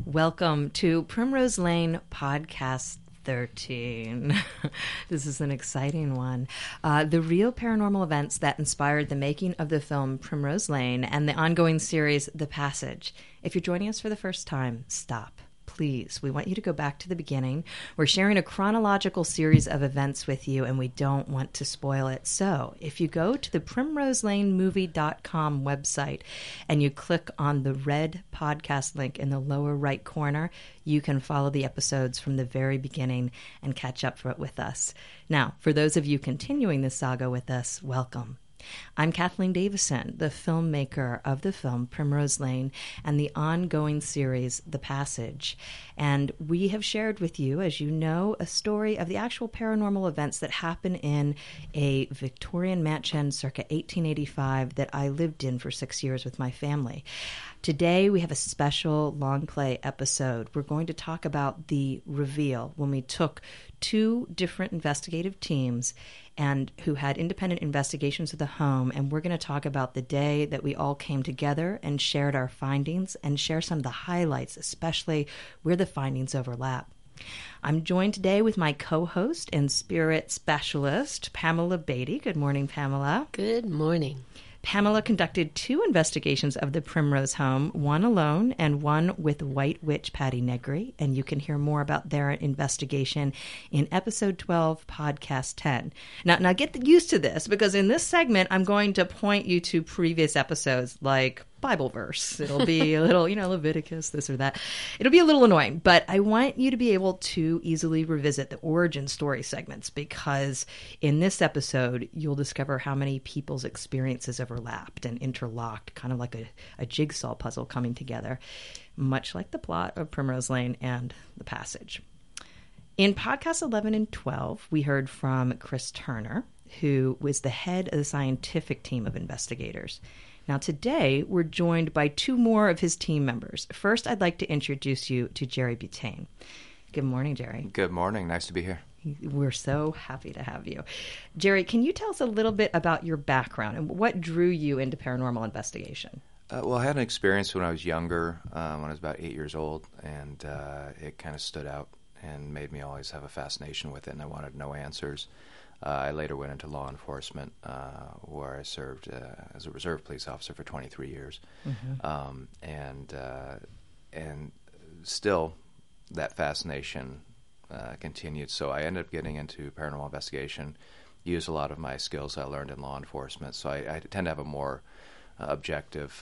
Welcome to Primrose Lane Podcast 13. This is an exciting one. The real paranormal events that inspired the making of the film Primrose Lane and the ongoing series The Passage. If you're joining us for the first time, stop. Please, we want you to go back to the beginning. We're sharing a chronological series of events with you, and we don't want to spoil it. So if you go to the primroselanemovie.com website and you click on the red podcast link in the lower right corner, you can follow the episodes from the very beginning and catch up with us. Now, for those of you continuing this saga with us, welcome. I'm Kathleen Davison, the filmmaker of the film Primrose Lane and the ongoing series The Passage. And we have shared with you, as you know, a story of the actual paranormal events that happen in a Victorian mansion circa 1885 that I lived in for 6 years with my family. Today, we have a special long play episode. We're going to talk about the reveal when we took two different investigative teams and who had independent investigations of the home, and we're going to talk about the day that we all came together and shared our findings and share some of the highlights, especially where the findings overlap. I'm joined today with my co-host and spirit specialist, Pamela Beatty. Good morning, Pamela. Good morning. Pamela conducted two investigations of the Primrose home, one alone and one with White Witch Patty Negri, and you can hear more about their investigation in episode 12, podcast 10. Now get used to this, because in this segment, I'm going to point you to previous episodes, like Bible verse. It'll be a little, Leviticus, this or that. It'll be a little annoying, but I want you to be able to easily revisit the origin story segments, because in this episode, you'll discover how many people's experiences overlapped and interlocked, kind of like a jigsaw puzzle coming together, much like the plot of Primrose Lane and The Passage. In podcasts 11 and 12, we heard from Chris Turner, who was the head of the scientific team of investigators. Now, today, we're joined by two more of his team members. First, I'd like to introduce you to Jerry Butane. Good morning, Jerry. Good morning. Nice to be here. We're so happy to have you. Jerry, can you tell us a little bit about your background and what drew you into paranormal investigation? Well, I had an experience when I was younger, when I was about 8 years old, and it kind of stood out and made me always have a fascination with it, and I wanted to know answers. I later went into law enforcement, where I served as a reserve police officer for 23 years. Mm-hmm. And still, that fascination continued. So I ended up getting into paranormal investigation, used a lot of my skills I learned in law enforcement. So I tend to have a more objective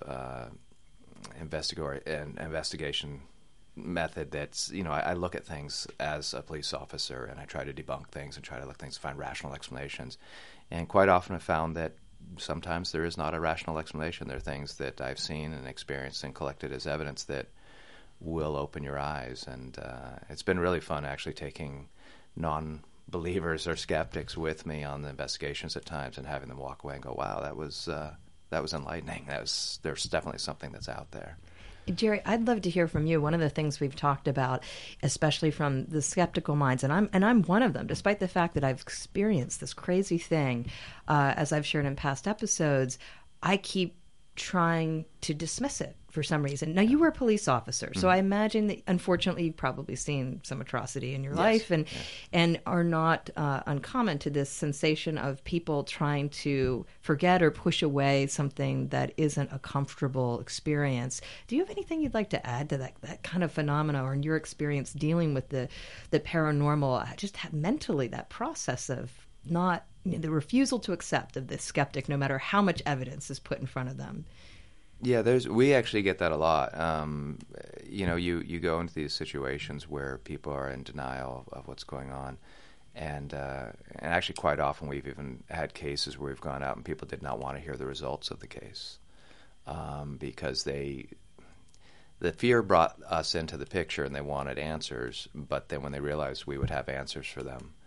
investigation method that's, I look at things as a police officer, and I try to debunk things and try to look at things to find rational explanations. And quite often I've found that sometimes there is not a rational explanation. There are things that I've seen and experienced and collected as evidence that will open your eyes. And it's been really fun actually taking non-believers or skeptics with me on the investigations at times and having them walk away and go, wow, that was enlightening. There's definitely something that's out there. Jerry, I'd love to hear from you. One of the things we've talked about, especially from the skeptical minds, and I'm one of them, despite the fact that I've experienced this crazy thing, as I've shared in past episodes, I keep trying to dismiss it for some reason. Now, you were a police officer, so I imagine that, unfortunately, you've probably seen some atrocity in your life and are not uncommon to this sensation of people trying to forget or push away something that isn't a comfortable experience. Do you have anything you'd like to add to that kind of phenomena, or in your experience dealing with the paranormal, just mentally, that process of not the refusal to accept of the skeptic, no matter how much evidence is put in front of them? Yeah, we actually get that a lot. You go into these situations where people are in denial of what's going on, and actually quite often we've even had cases where we've gone out and people did not want to hear the results of the case, because the fear brought us into the picture and they wanted answers, but then when they realized we would have answers for them,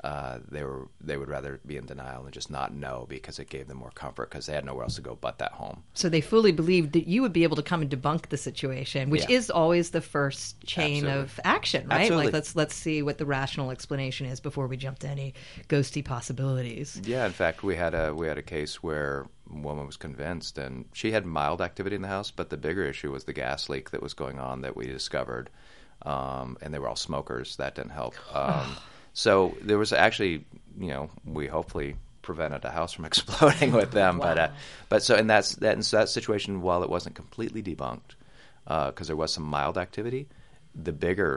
they would rather be in denial and just not know, because it gave them more comfort because they had nowhere else to go but that home. So they fully believed that you would be able to come and debunk the situation, which is always the first chain of action, right? Absolutely. Like let's see what the rational explanation is before we jump to any ghosty possibilities. Yeah, in fact, we had a case where a woman was convinced, and she had mild activity in the house, but the bigger issue was the gas leak that was going on that we discovered, and they were all smokers. That didn't help. So there was actually, we hopefully prevented a house from exploding with them. Wow. But so in that situation, while it wasn't completely debunked, because there was some mild activity, the bigger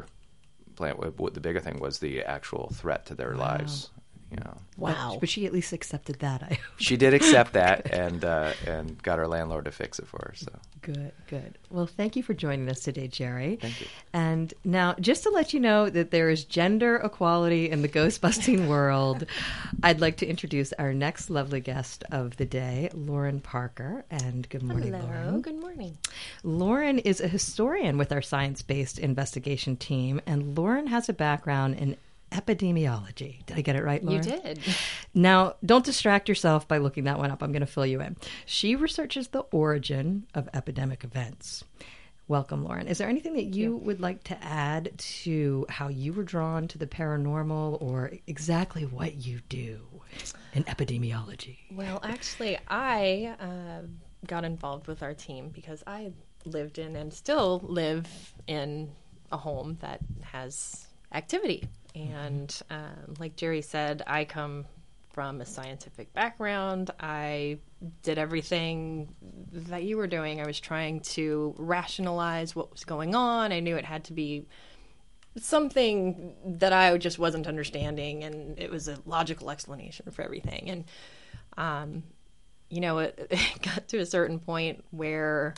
thing was the actual threat to their lives. Wow. But she at least accepted that, I hope. She did accept that, and got our landlord to fix it for her. So Good. Well, thank you for joining us today, Jerry. Thank you. And now, just to let you know that there is gender equality in the ghost-busting world, I'd like to introduce our next lovely guest of the day, Lauren Parker. And good morning, Hello. Lauren. Good morning. Lauren is a historian with our science-based investigation team, and Lauren has a background in epidemiology. Did I get it right, Lauren? You did. Now, don't distract yourself by looking that one up. I'm going to fill you in. She researches the origin of epidemic events. Welcome, Lauren. Is there anything that you would like to add to how you were drawn to the paranormal, or exactly what you do in epidemiology? Well, actually, I got involved with our team because I lived in and still live in a home that has activity. And like Jerry said, I come from a scientific background. I did everything that you were doing. I was trying to rationalize what was going on. I knew it had to be something that I just wasn't understanding, and it was a logical explanation for everything. And, it got to a certain point where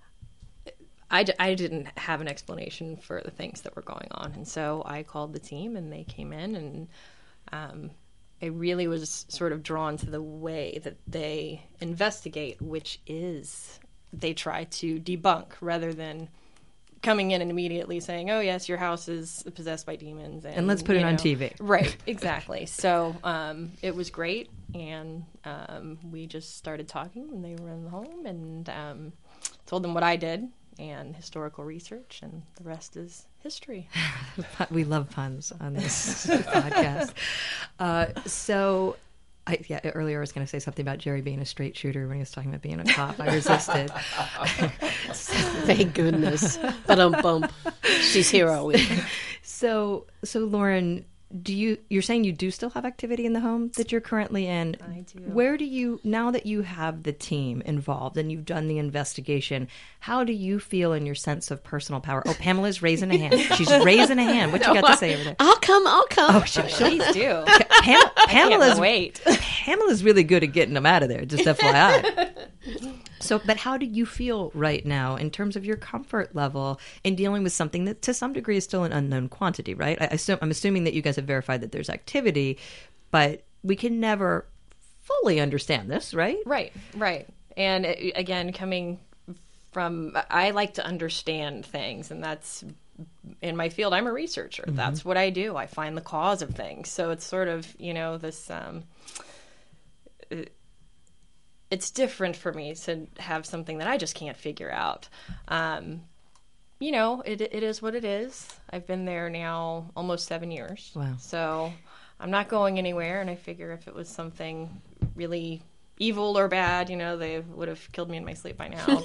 I didn't have an explanation for the things that were going on. And so I called the team, and they came in, and I really was sort of drawn to the way that they investigate, which is they try to debunk rather than coming in and immediately saying, oh, yes, your house is possessed by demons. And let's put it on TV. Right, exactly. So it was great, and we just started talking when they were in the home, and told them what I did and historical research, and the rest is history. We love puns on this podcast. Earlier I was going to say something about Jerry being a straight shooter when he was talking about being a cop. I resisted. Thank goodness. But bump. She's hero. So Lauren, you're saying you do still have activity in the home that you're currently in? I do. Where do you, now that you have the team involved and you've done the investigation, how do you feel in your sense of personal power? Oh, Pamela's raising a hand. She's raising a hand. What you got to say over there? I'll come. Oh, Please do. Pamela's really good at getting them out of there, just FYI. So, but how do you feel right now in terms of your comfort level in dealing with something that to some degree is still an unknown quantity, right? I'm assuming that you guys have verified that there's activity, but we can never fully understand this, right? Right. And again, coming from, I like to understand things, and that's in my field. I'm a researcher. Mm-hmm. That's what I do. I find the cause of things. So it's sort of, this, it's different for me to have something that I just can't figure out. It is what it is. I've been there now almost 7 years. Wow. So I'm not going anywhere, and I figure if it was something really evil or bad, they would have killed me in my sleep by now.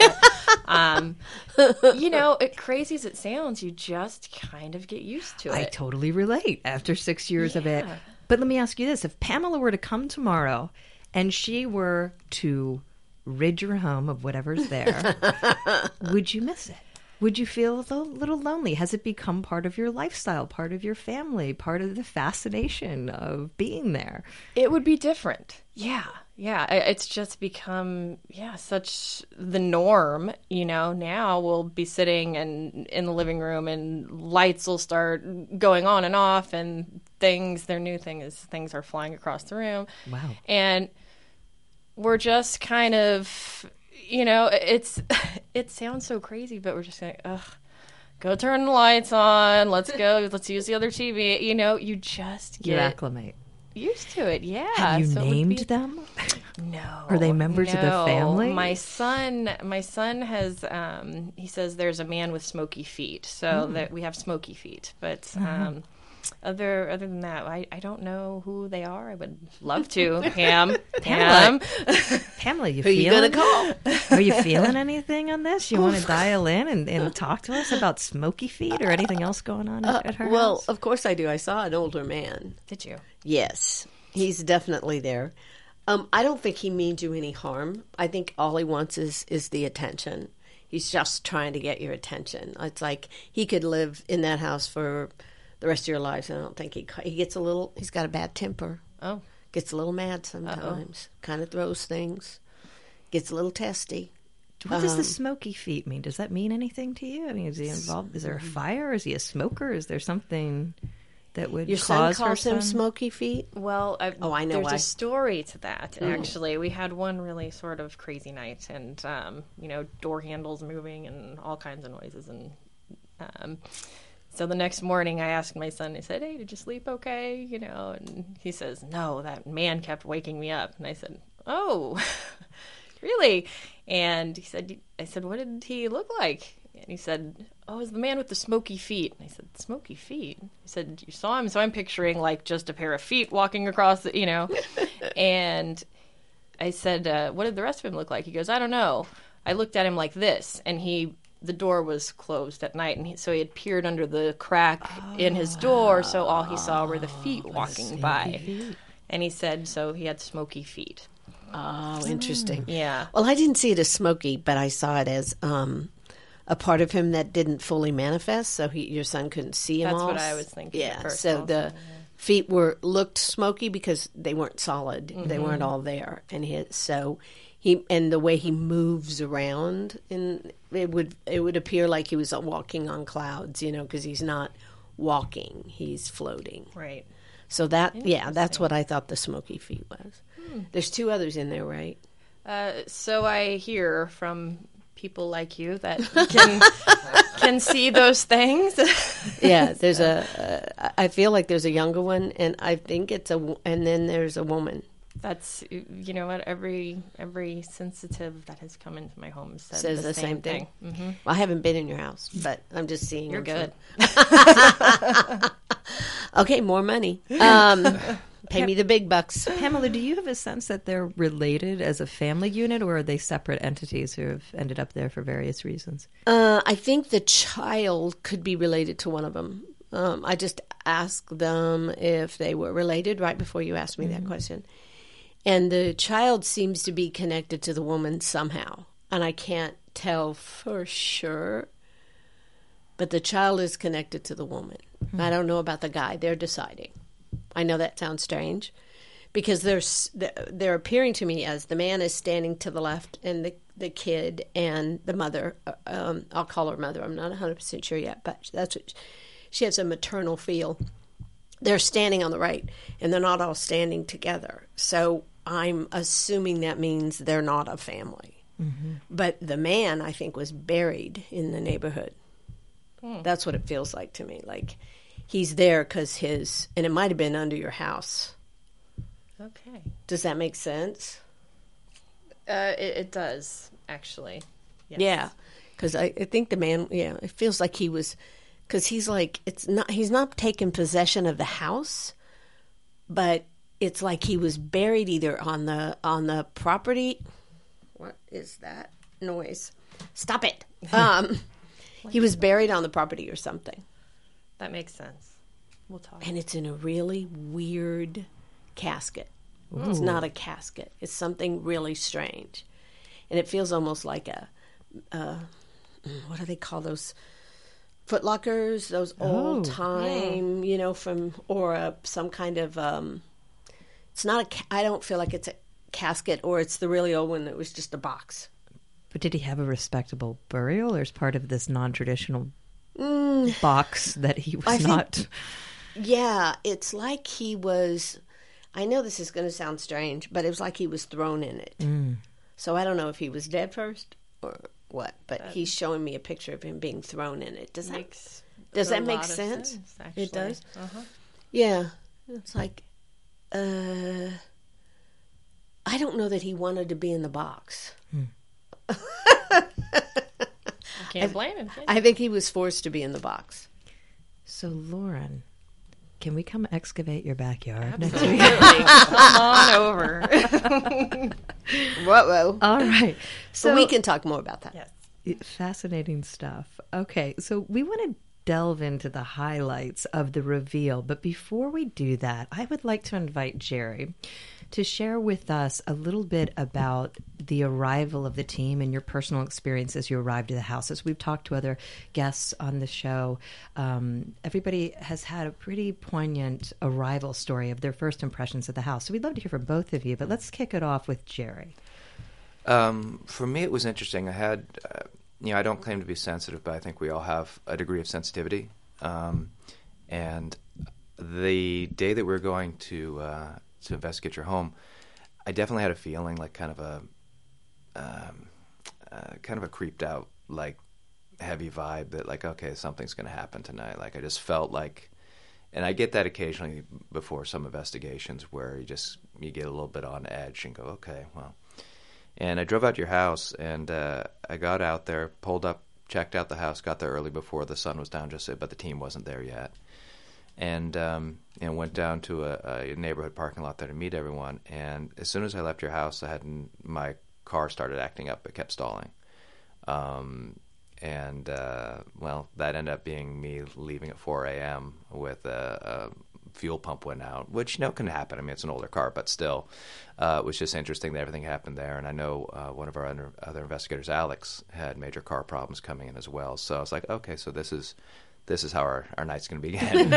But, crazy as it sounds, you just kind of get used to it. I totally relate after 6 years of it. But let me ask you this. If Pamela were to come tomorrow and she were to rid your home of whatever's there, would you miss it? Would you feel a little lonely? Has it become part of your lifestyle, part of your family, part of the fascination of being there? It would be different. Yeah. It's just become, such the norm. Now we'll be sitting in the living room, and lights will start going on and off, and their new thing is things are flying across the room. Wow. And we're just kind of, it sounds so crazy, but we're just like, go turn the lights on. Let's go. Let's use the other TV. You just You acclimate. used to it. Yeah. Have you So it would named be- them? No. Are they members of the no. family? My son has, he says there's a man with smoky feet. So that we have smoky feet. But other than that, I don't know who they are. I would love to. Pam. Pamela, you Who are you feeling? going to call? Are you feeling anything on this? You want to dial in and talk to us about smoky feet or anything else going on at her Well, house? of course I do. I saw an older man. Did you? Yes, he's definitely there. I don't think he means you any harm. I think all he wants is the attention. He's just trying to get your attention. It's like he could live in that house for the rest of your lives. And I don't think he gets a little. He's got a bad temper. Oh. Gets a little mad sometimes. Kind of throws things. Gets a little testy. What does the smoky feet mean? Does that mean anything to you? I mean, is he involved? Is there a fire? Is he a smoker? Is there something that would Your son cause her calls him son? smoky feet. Well, I know There's why. a story to that. Actually, we had one really sort of crazy night, and door handles moving and all kinds of noises, and so the next morning, I asked my son. I said, "Hey, did you sleep okay?" And he says, "No, that man kept waking me up." And I said, "Oh, really?" And I said, "What did he look like?" And he said, "Oh, it's the man with the smoky feet." And I said, "Smoky feet?" He said, "You saw him?" So I'm picturing like just a pair of feet walking across And I said, "What did the rest of him look like?" He goes, "I don't know. I looked at him like this," and the door was closed at night, and so he had peered under the crack in his door, so all he saw were the feet walking by. And he said, so he had smoky feet. Oh, interesting. Yeah. Well, I didn't see it as smoky, but I saw it as a part of him that didn't fully manifest, so your son couldn't see him That's all. what I was thinking at Yeah, first so also, the feet looked smoky because they weren't solid. They weren't all there. And and the way he moves around, and it would appear like he was walking on clouds, because he's not walking, he's floating. Right. So that's what I thought the smoky feet was. There's two others in there, right? So I hear from people like you that can see those things. Yeah, there's I feel like there's a younger one, and I think and then there's a woman. That's what every sensitive that has come into my home Says the same thing. Mm-hmm. Well, I haven't been in your house, but I'm just seeing. You're good. Okay, more money. Pay me the big bucks. Pamela, do you have a sense that they're related as a family unit, or are they separate entities who have ended up there for various reasons? I think the child could be related to one of them. I just asked them if they were related right before you asked me that question. And the child seems to be connected to the woman somehow. And I can't tell for sure. But the child is connected to the woman. I don't know about the guy. They're deciding. I know that sounds strange. Because they're appearing to me as the man is standing to the left and the kid and the mother. I'll call her mother. I'm not 100% sure yet. But that's what she has a maternal feel. They're standing on the right. And they're not all standing together. So I'm assuming that means they're not a family. Mm-hmm. But the man, I think, was buried in the neighborhood. That's what it feels like to me. Like he's there because and it might have been under your house. Okay. Does that make sense? It does, actually. Yes. Yeah. Because I think the man, it feels like he was, because he's like, he's not taking possession of the house, but it's like he was buried either on the property. What is that noise? Stop it. He was buried on the property or something. That makes sense. We'll talk. And it's in a really weird casket. Ooh. It's not a casket. It's something really strange. And it feels almost like what do they call those? Footlockers, those old time, some kind of, it's not I don't feel like it's a casket, or it's the really old one that was just a box. But did he have a respectable burial, or is part of this non-traditional box that he was not? Yeah, it's like he was, I know this is going to sound strange, but it was like he was thrown in it. So I don't know if he was dead first or what, but he's showing me a picture of him being thrown in it. Does that make sense? Actually. It does? Yeah. It's like, I don't know that he wanted to be in the box. Can't blame him. Can you? I think he was forced to be in the box. So, Lauren, can we come excavate your backyard next Absolutely. week? Come on over. Whoa. All right. So we can talk more about that. Yes. Fascinating stuff. Okay, so we want to delve into the highlights of the reveal, but before we do that, I would like to invite Jerry to share with us a little bit about the arrival of the team and your personal experience as you arrived at the house. As we've talked to other guests on the show, everybody has had a pretty poignant arrival story of their first impressions of the house. So we'd love to hear from both of you, but let's kick it off with Jerry. For me, it was interesting. I had, I don't claim to be sensitive, but I think we all have a degree of sensitivity. And the day that we were going to investigate your home, I definitely had a feeling like kind of a creeped out, like heavy vibe that like, okay, something's going to happen tonight. Like I just felt like, and I get that occasionally before some investigations where you get a little bit on edge and go, okay, well. And I drove out to your house, and I got out there, pulled up, checked out the house, got there early before the sun was down, but the team wasn't there yet. And went down to a neighborhood parking lot there to meet everyone. And as soon as I left your house, my car started acting up. It kept stalling. That ended up being me leaving at 4 a.m. with a fuel pump went out, which, can happen. I mean, it's an older car, but still, it was just interesting that everything happened there. And I know one of our other investigators, Alex, had major car problems coming in as well. So I was like, okay, so this is how our night's going to begin.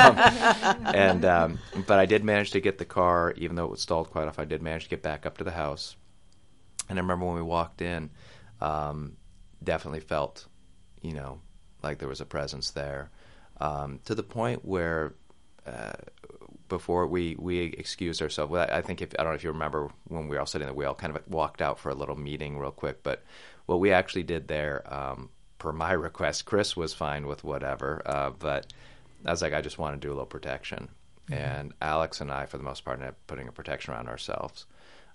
But I did manage to get the car, even though it was stalled quite off, I did manage to get back up to the house. And I remember when we walked in, definitely felt, like there was a presence there, to the point where before we excused ourselves. Well, I think I don't know if you remember when we were all sitting there, we all kind of walked out for a little meeting real quick. But what we actually did there, per my request, Chris was fine with whatever, but I was like, I just want to do a little protection. Mm-hmm. And Alex and I, for the most part, ended up putting a protection around ourselves.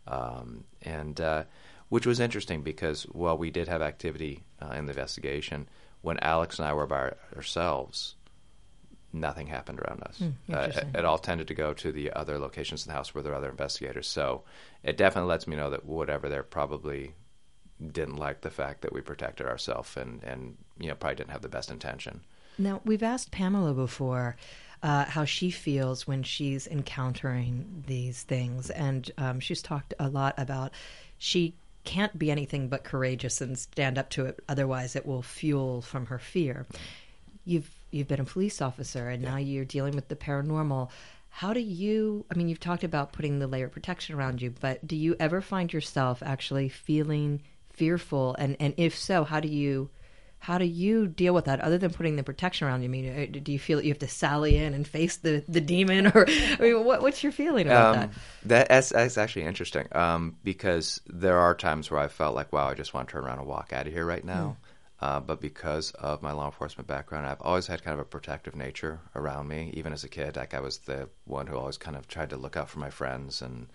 Which was interesting because while we did have activity in the investigation, when Alex and I were by ourselves, nothing happened around us. It all tended to go to the other locations in the house where there were other investigators. So it definitely lets me know that whatever there probably didn't like the fact that we protected ourselves and probably didn't have the best intention. Now, we've asked Pamela before how she feels when she's encountering these things, and she's talked a lot about she can't be anything but courageous and stand up to it, otherwise it will fuel from her fear. You've been a police officer, and now you're dealing with the paranormal. How do you, you've talked about putting the layer of protection around you, but do you ever find yourself actually feeling fearful? And if so, how do you deal with that other than putting the protection around you? Do you feel that you have to sally in and face the demon, or what's your feeling about that? That's actually interesting, because there are times where I felt like, wow, I just want to turn around and walk out of here right now. But because of my law enforcement background, I've always had kind of a protective nature around me. Even as a kid, like I was the one who always kind of tried to look out for my friends. And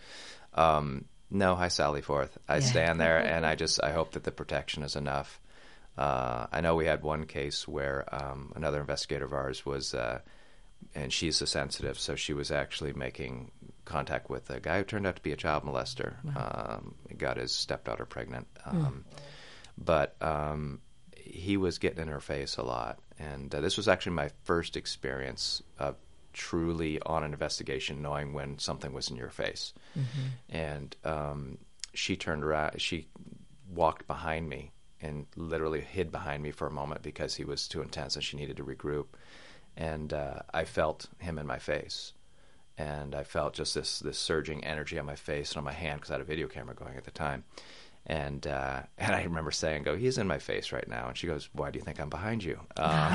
no, I sally forth. I stand there, and I hope that the protection is enough. I know we had one case where another investigator of ours was, and she's a sensitive, so she was actually making contact with a guy who turned out to be a child molester. Wow. He got his stepdaughter pregnant. But he was getting in her face a lot. And this was actually my first experience of truly on an investigation, knowing when something was in your face. Mm-hmm. And she turned around, she walked behind me and literally hid behind me for a moment because he was too intense and she needed to regroup. And I felt him in my face. And I felt just this surging energy on my face and on my hand because I had a video camera going at the time. And I remember saying, he's in my face right now. And she goes, why do you think I'm behind you?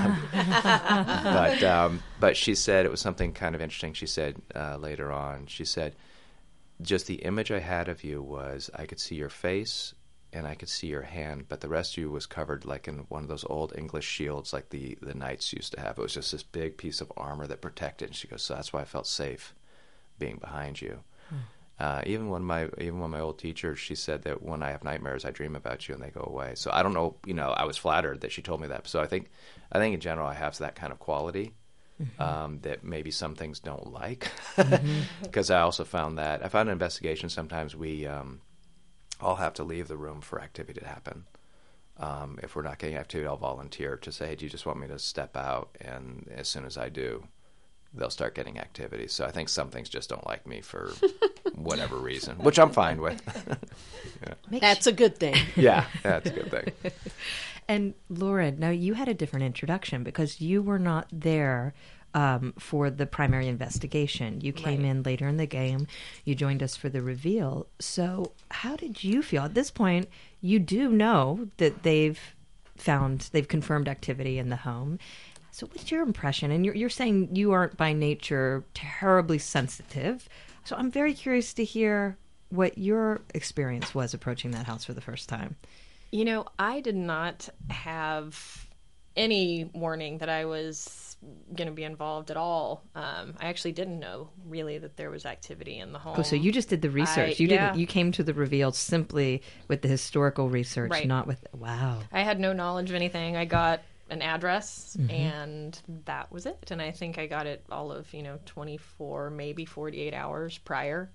But she said it was something kind of interesting. She said later on, she said, just the image I had of you was I could see your face and I could see your hand, but the rest of you was covered like in one of those old English shields like the knights used to have. It was just this big piece of armor that protected. And she goes, so that's why I felt safe being behind you. Even when my old teacher, she said that when I have nightmares, I dream about you and they go away. So I don't know, I was flattered that she told me that. So I think in general I have that kind of quality that maybe some things don't like. Because I also found in investigations sometimes we all have to leave the room for activity to happen. If we're not getting activity, I'll volunteer to say, hey, do you just want me to step out? And as soon as I do, they'll start getting activity. So I think some things just don't like me for whatever reason, which I'm fine with. Yeah. That's a good thing. Yeah, that's a good thing. And Lauren, now you had a different introduction because you were not there for the primary investigation. You came in later in the game. You joined us for the reveal. So how did you feel? At this point, you do know that they've confirmed activity in the home. So what's your impression? And you're saying you aren't by nature terribly sensitive. So I'm very curious to hear what your experience was approaching that house for the first time. I did not have any warning that I was going to be involved at all. I actually didn't know really that there was activity in the home. Oh, so you just did the research. You came to the reveal simply with the historical research, not with, wow. I had no knowledge of anything. I got an address and that was it. And I think I got it all of, 24, maybe 48 hours prior.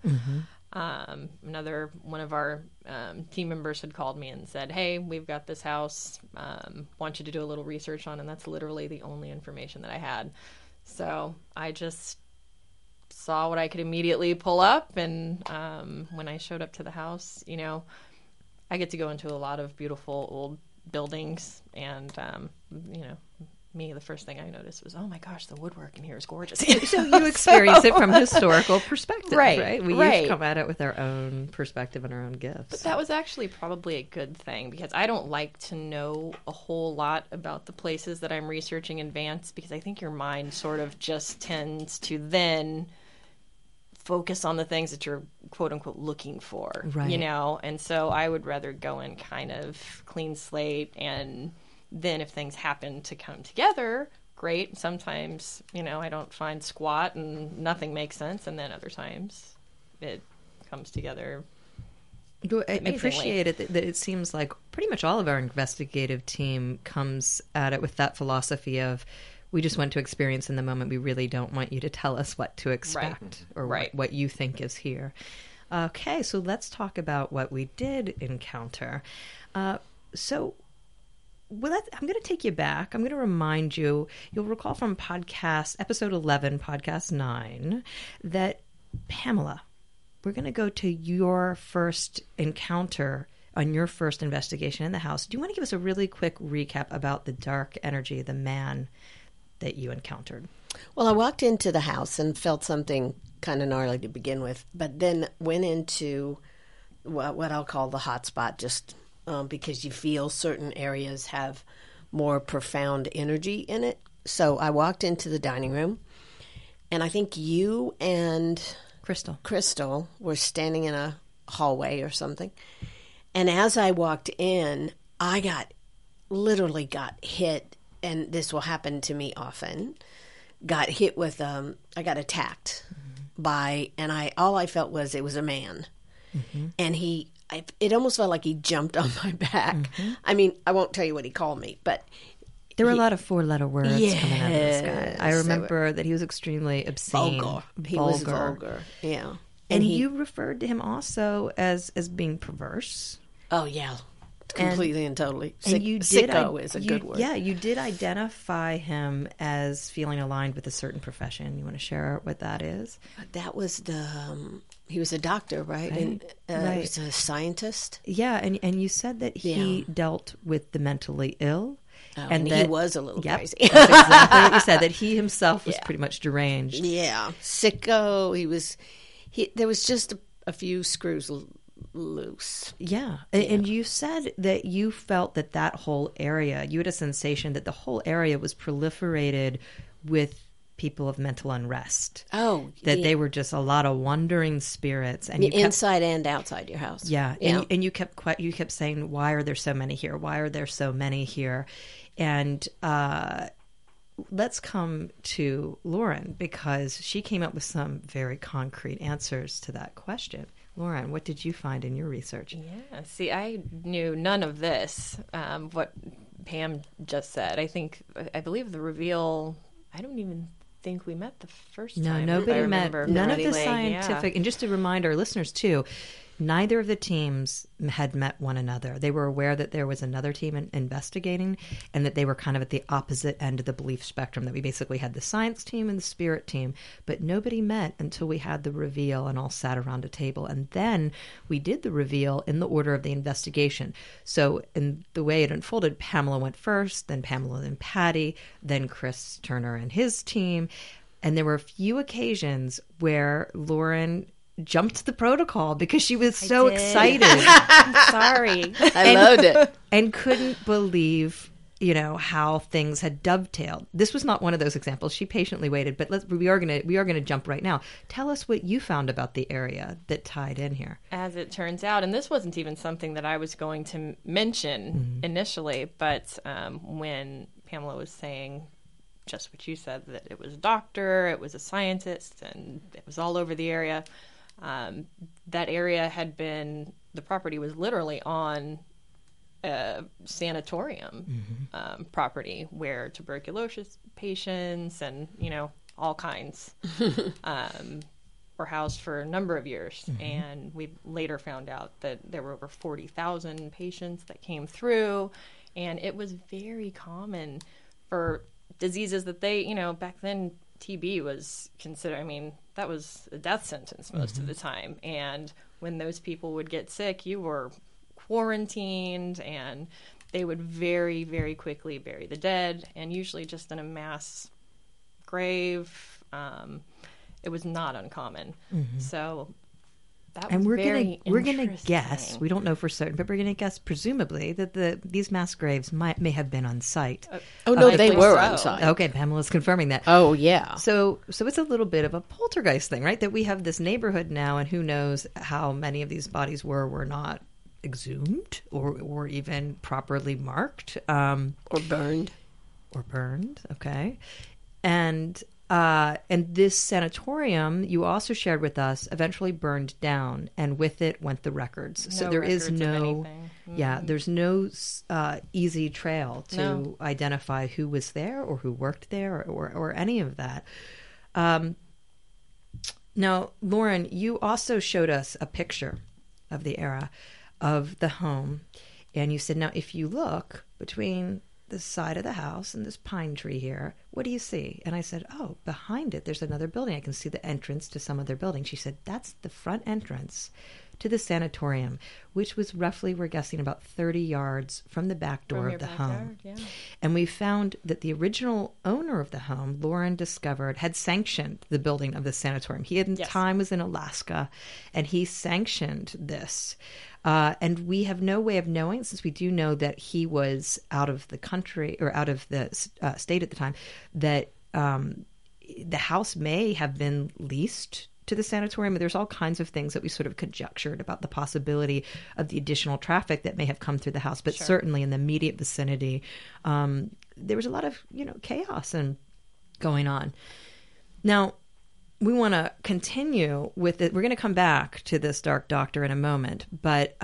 Another one of our team members had called me and said, hey, we've got this house, want you to do a little research on, and that's literally the only information that I had. So I just saw what I could immediately pull up, and when I showed up to the house, I get to go into a lot of beautiful old buildings, and the first thing I noticed was, oh my gosh, the woodwork in here is gorgeous. So you experience it from a historical perspective, right? We each come at it with our own perspective and our own gifts. But that was actually probably a good thing, because I don't like to know a whole lot about the places that I'm researching in advance, because I think your mind sort of just tends to then focus on the things that you're quote unquote looking for, and so I would rather go in kind of clean slate, and then if things happen to come together, great. Sometimes, I don't find squat and nothing makes sense, and then other times it comes together. I appreciate it that it seems like pretty much all of our investigative team comes at it with that philosophy of, we just want to experience in the moment. We really don't want you to tell us what to expect or what you think is here. Okay, so let's talk about what we did encounter. I'm going to take you back. I'm going to remind you, you'll recall from episode 11, podcast 9, that Pamela, we're going to go to your first encounter on your first investigation in the house. Do you want to give us a really quick recap about the dark energy, the man that you encountered? Well, I walked into the house and felt something kind of gnarly to begin with, but then went into what I'll call the hot spot, just because you feel certain areas have more profound energy in it. So I walked into the dining room, and I think you and Crystal were standing in a hallway or something. And as I walked in, I literally got hit, and this will happen to me often, got hit with, I got attacked by, and all I felt was it was a man. And it almost felt like he jumped on my back. I mean, I won't tell you what he called me, but there were a lot of 4-letter words coming out of this guy. I remember that he was extremely obscene. Vulgar. He was vulgar. Yeah. And you referred to him also as being perverse. Oh, yeah. Completely and totally. Sicko is a good word. Yeah, you did identify him as feeling aligned with a certain profession. You want to share what that is? That was he was a doctor, right? And he was a scientist. Yeah, and you said that he dealt with the mentally ill. Oh, and he was a little crazy. That's exactly what you said, that he himself was pretty much deranged. Yeah. Sicko. There was just a few screws loose. Yeah. And you said that you felt that whole area, you had a sensation that the whole area was proliferated with people of mental unrest. Oh, that they were just a lot of wandering spirits, and inside and outside your house. Yeah, and you kept saying, "Why are there so many here? Why are there so many here?" And let's come to Lauren, because she came up with some very concrete answers to that question. Lauren, what did you find in your research? Yeah, see, I knew none of this, what Pam just said. I believe the reveal, I don't even think we met the first time. No, nobody met. None of the Lake. scientific, and just to remind our listeners too, neither of the teams had met one another. They were aware that there was another team investigating, and that they were kind of at the opposite end of the belief spectrum, that we basically had the science team and the spirit team, but nobody met until we had the reveal and all sat around a table. And then we did the reveal in the order of the investigation. So in the way it unfolded, Pamela went first, then Pamela and Patty, then Chris Turner and his team. And there were a few occasions where Lauren jumped the protocol because she was so excited. I'm sorry. I loved it. And couldn't believe, how things had dovetailed. This was not one of those examples. She patiently waited, but we are gonna jump right now. Tell us what you found about the area that tied in here. As it turns out, and this wasn't even something that I was going to mention initially, but when Pamela was saying just what you said, that it was a doctor, it was a scientist, and it was all over the area. That area the property was literally on a sanatorium property where tuberculosis patients and, all kinds were housed for a number of years. And we later found out that there were over 40,000 patients that came through. And it was very common for diseases that they, back then, TB was considered, that was a death sentence most of the time. And when those people would get sick, you were quarantined, and they would very, very quickly bury the dead, and usually just in a mass grave. It was not uncommon. So that was we're gonna guess, we don't know for certain, but we're gonna guess presumably that these mass graves may have been on site. They were on site. Okay, Pamela's confirming that. Oh yeah. So it's a little bit of a poltergeist thing, right? That we have this neighborhood now, and who knows how many of these bodies were not exhumed or even properly marked, or burned. Okay, and this sanatorium, you also shared with us, eventually burned down, and with it went the records. So there is there's no easy trail to identify who was there or who worked there or any of that. Now, Lauren, you also showed us a picture of the era of the home, and you said, now, if you look between the side of the house and this pine tree here, what do you see? And I said, oh, behind it, there's another building. I can see the entrance to some other building. She said, that's the front entrance to the sanatorium, which was roughly, we're guessing, about 30 yards from the back door of the home. Yeah. And we found that the original owner of the home, Lauren discovered, had sanctioned the building of the sanatorium. He at the time was in Alaska, and he sanctioned this. And we have no way of knowing, since we do know that he was out of the country or out of the state at the time, that the house may have been leased to the sanatorium. There's all kinds of things that we sort of conjectured about the possibility of the additional traffic that may have come through the house. But certainly in the immediate vicinity, there was a lot of, chaos and going on. Now, we want to continue with it. We're going to come back to this dark doctor in a moment, but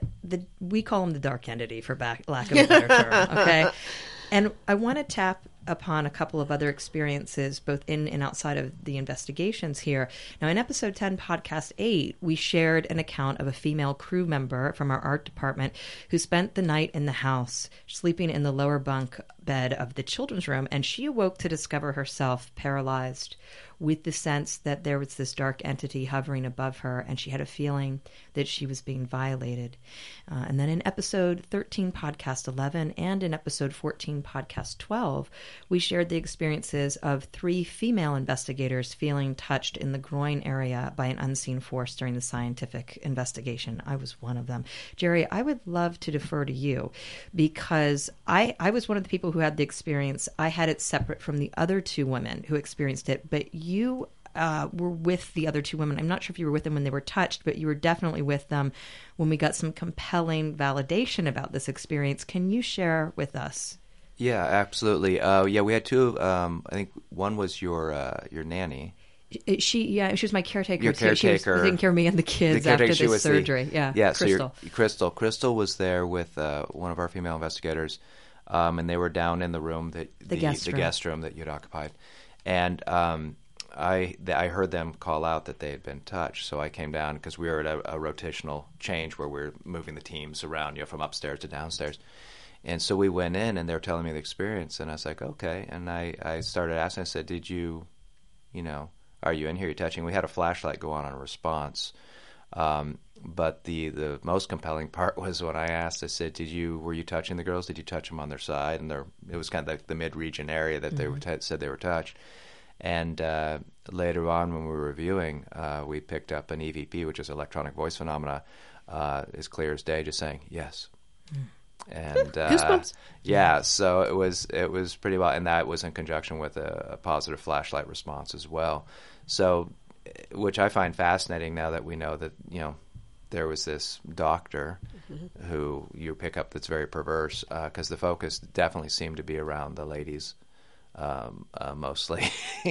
we call him the dark entity for lack of a better term. Okay. And I want to tap upon a couple of other experiences, both in and outside of the investigations here. Now, in episode 10, podcast 8, we shared an account of a female crew member from our art department who spent the night in the house, sleeping in the lower bunk bed of the children's room, and she awoke to discover herself paralyzed, with the sense that there was this dark entity hovering above her, and she had a feeling that she was being violated. And then in episode 13, podcast 11, and in episode 14, podcast 12, we shared the experiences of 3 female investigators feeling touched in the groin area by an unseen force during the scientific investigation. I was one of them. Jerry, I would love to defer to you, because I was one of the people who had the experience. I had it separate from the other 2 women who experienced it, but you were with the other 2 women. I'm not sure if you were with them when they were touched, but you were definitely with them when we got some compelling validation about this experience. Can you share with us Yeah, absolutely. Yeah, we had two. I think one was your nanny. She was my caretaker. Your too. She was caretaker. taking care of me and the kids The caretaker, after she the was surgery. Yeah, Crystal. So Crystal was there with one of our female investigators, and they were down in the room the guest room that you'd occupied, and I heard them call out that they had been touched, so I came down because we were at a rotational change where we were moving the teams around, from upstairs to downstairs. And so we went in, and they were telling me the experience, and I was like, okay. And I started asking, I said, did you, are you in here? You're touching? We had a flashlight go on a response. But the most compelling part was when I asked, I said, were you touching the girls? Did you touch them on their side? And it was kind of like the mid-region area that they said they were touched. And later on when we were reviewing, we picked up an EVP, which is electronic voice phenomena, as clear as day, just saying, yes. And Goosebumps. Yeah, so it was pretty well, and that was in conjunction with a positive flashlight response as well. So, which I find fascinating now that we know that there was this doctor who you pick up that's very perverse, because the focus definitely seemed to be around the ladies mostly.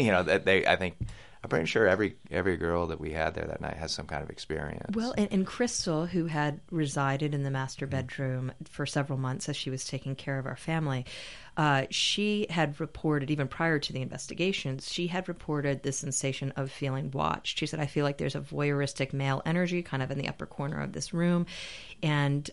I'm pretty sure every girl that we had there that night has some kind of experience. Well, and Crystal, who had resided in the master bedroom for several months as she was taking care of our family, she had reported, even prior to the investigations, she had reported the sensation of feeling watched. She said, I feel like there's a voyeuristic male energy kind of in the upper corner of this room, and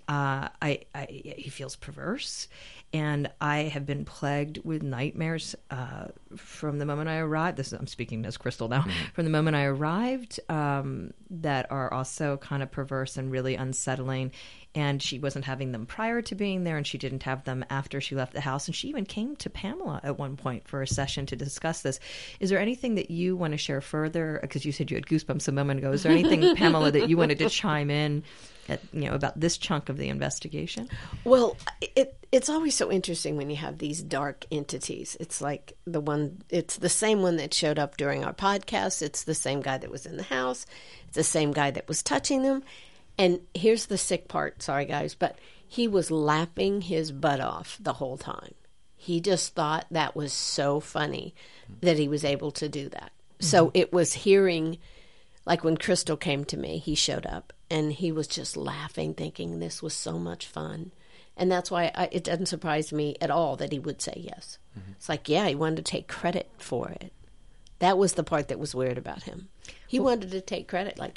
he feels perverse. And I have been plagued with nightmares from the moment I arrived. I'm speaking as Crystal now. From the moment I arrived, that are also kind of perverse and really unsettling. And she wasn't having them prior to being there, and she didn't have them after she left the house. And she even came to Pamela at one point for a session to discuss this. Is there anything that you want to share further? Because you said you had goosebumps a moment ago. Is there anything, Pamela, that you wanted to chime in about this chunk of the investigation? Well, it's always so interesting when you have these dark entities. It's like it's the same one that showed up during our podcast. It's the same guy that was in the house. It's the same guy that was touching them. And here's the sick part. Sorry, guys, but he was laughing his butt off the whole time. He just thought that was so funny that he was able to do that. Mm-hmm. So it was hearing, like when Crystal came to me, he showed up and he was just laughing, thinking this was so much fun. And that's why it doesn't surprise me at all that he would say yes. Mm-hmm. It's like, yeah, he wanted to take credit for it. That was the part that was weird about him. He wanted to take credit, like,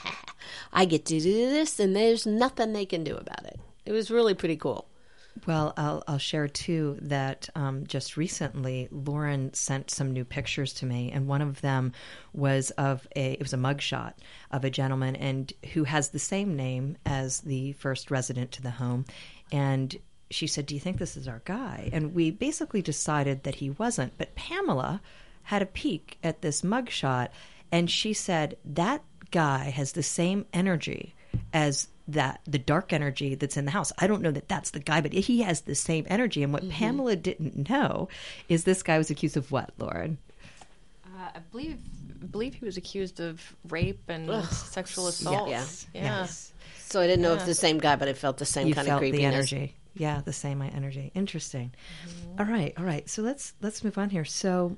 I get to do this, and there's nothing they can do about it. It was really pretty cool. Well, I'll share, too, that just recently, Lauren sent some new pictures to me, and one of them was a mugshot of a gentleman and who has the same name as the first resident to the home. And she said, do you think this is our guy? And we basically decided that he wasn't. But Pamela had a peek at this mugshot, and she said, that guy has the same energy as the dark energy that's in the house. I don't know that that's the guy, but he has the same energy. And what Pamela didn't know is this guy was accused of what, Lauren? I believe he was accused of rape and sexual assault. Yeah. Yes. So I didn't know if the same guy, but I felt the same kind of creepiness. The energy. Yeah, the same energy. Interesting. All right. So let's move on here. So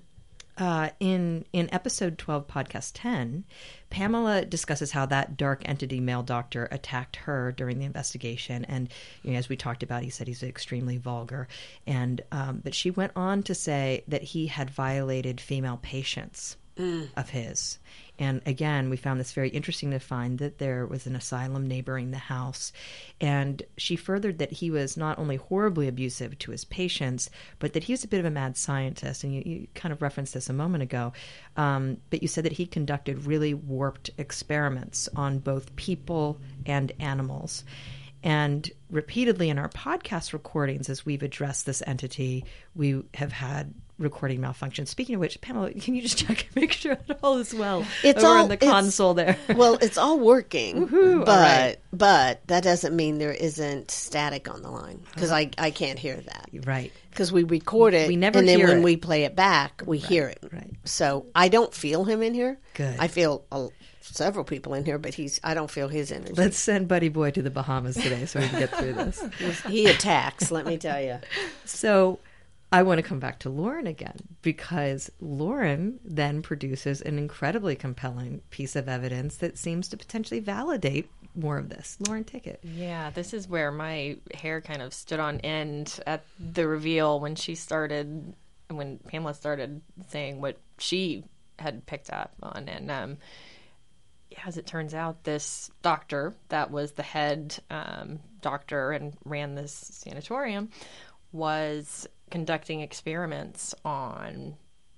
in episode 12, podcast 10, Pamela discusses how that dark entity male doctor attacked her during the investigation. And as we talked about, he said he's extremely vulgar. And but she went on to say that he had violated female patients of his. And again, we found this very interesting to find that there was an asylum neighboring the house. And she furthered that he was not only horribly abusive to his patients, but that he was a bit of a mad scientist. And you kind of referenced this a moment ago. But you said that he conducted really warped experiments on both people and animals. And repeatedly in our podcast recordings, as we've addressed this entity, we have had recording malfunction. Speaking of which, Pamela, can you just check and make sure that all is well in the console there? Well, it's all working, but that doesn't mean there isn't static on the line, because I can't hear that. Right. Because we record it, and then when we play it back, we hear it. Right. So I don't feel him in here. Good. I feel several people in here, but I don't feel his energy. Let's send Buddy Boy to the Bahamas today so we can get through this. He attacks, let me tell you. So I want to come back to Lauren again, because Lauren then produces an incredibly compelling piece of evidence that seems to potentially validate more of this. Lauren, take it. Yeah, this is where my hair kind of stood on end at the reveal when Pamela started saying what she had picked up on. And as it turns out, this doctor that was the head doctor and ran this sanatorium was conducting experiments on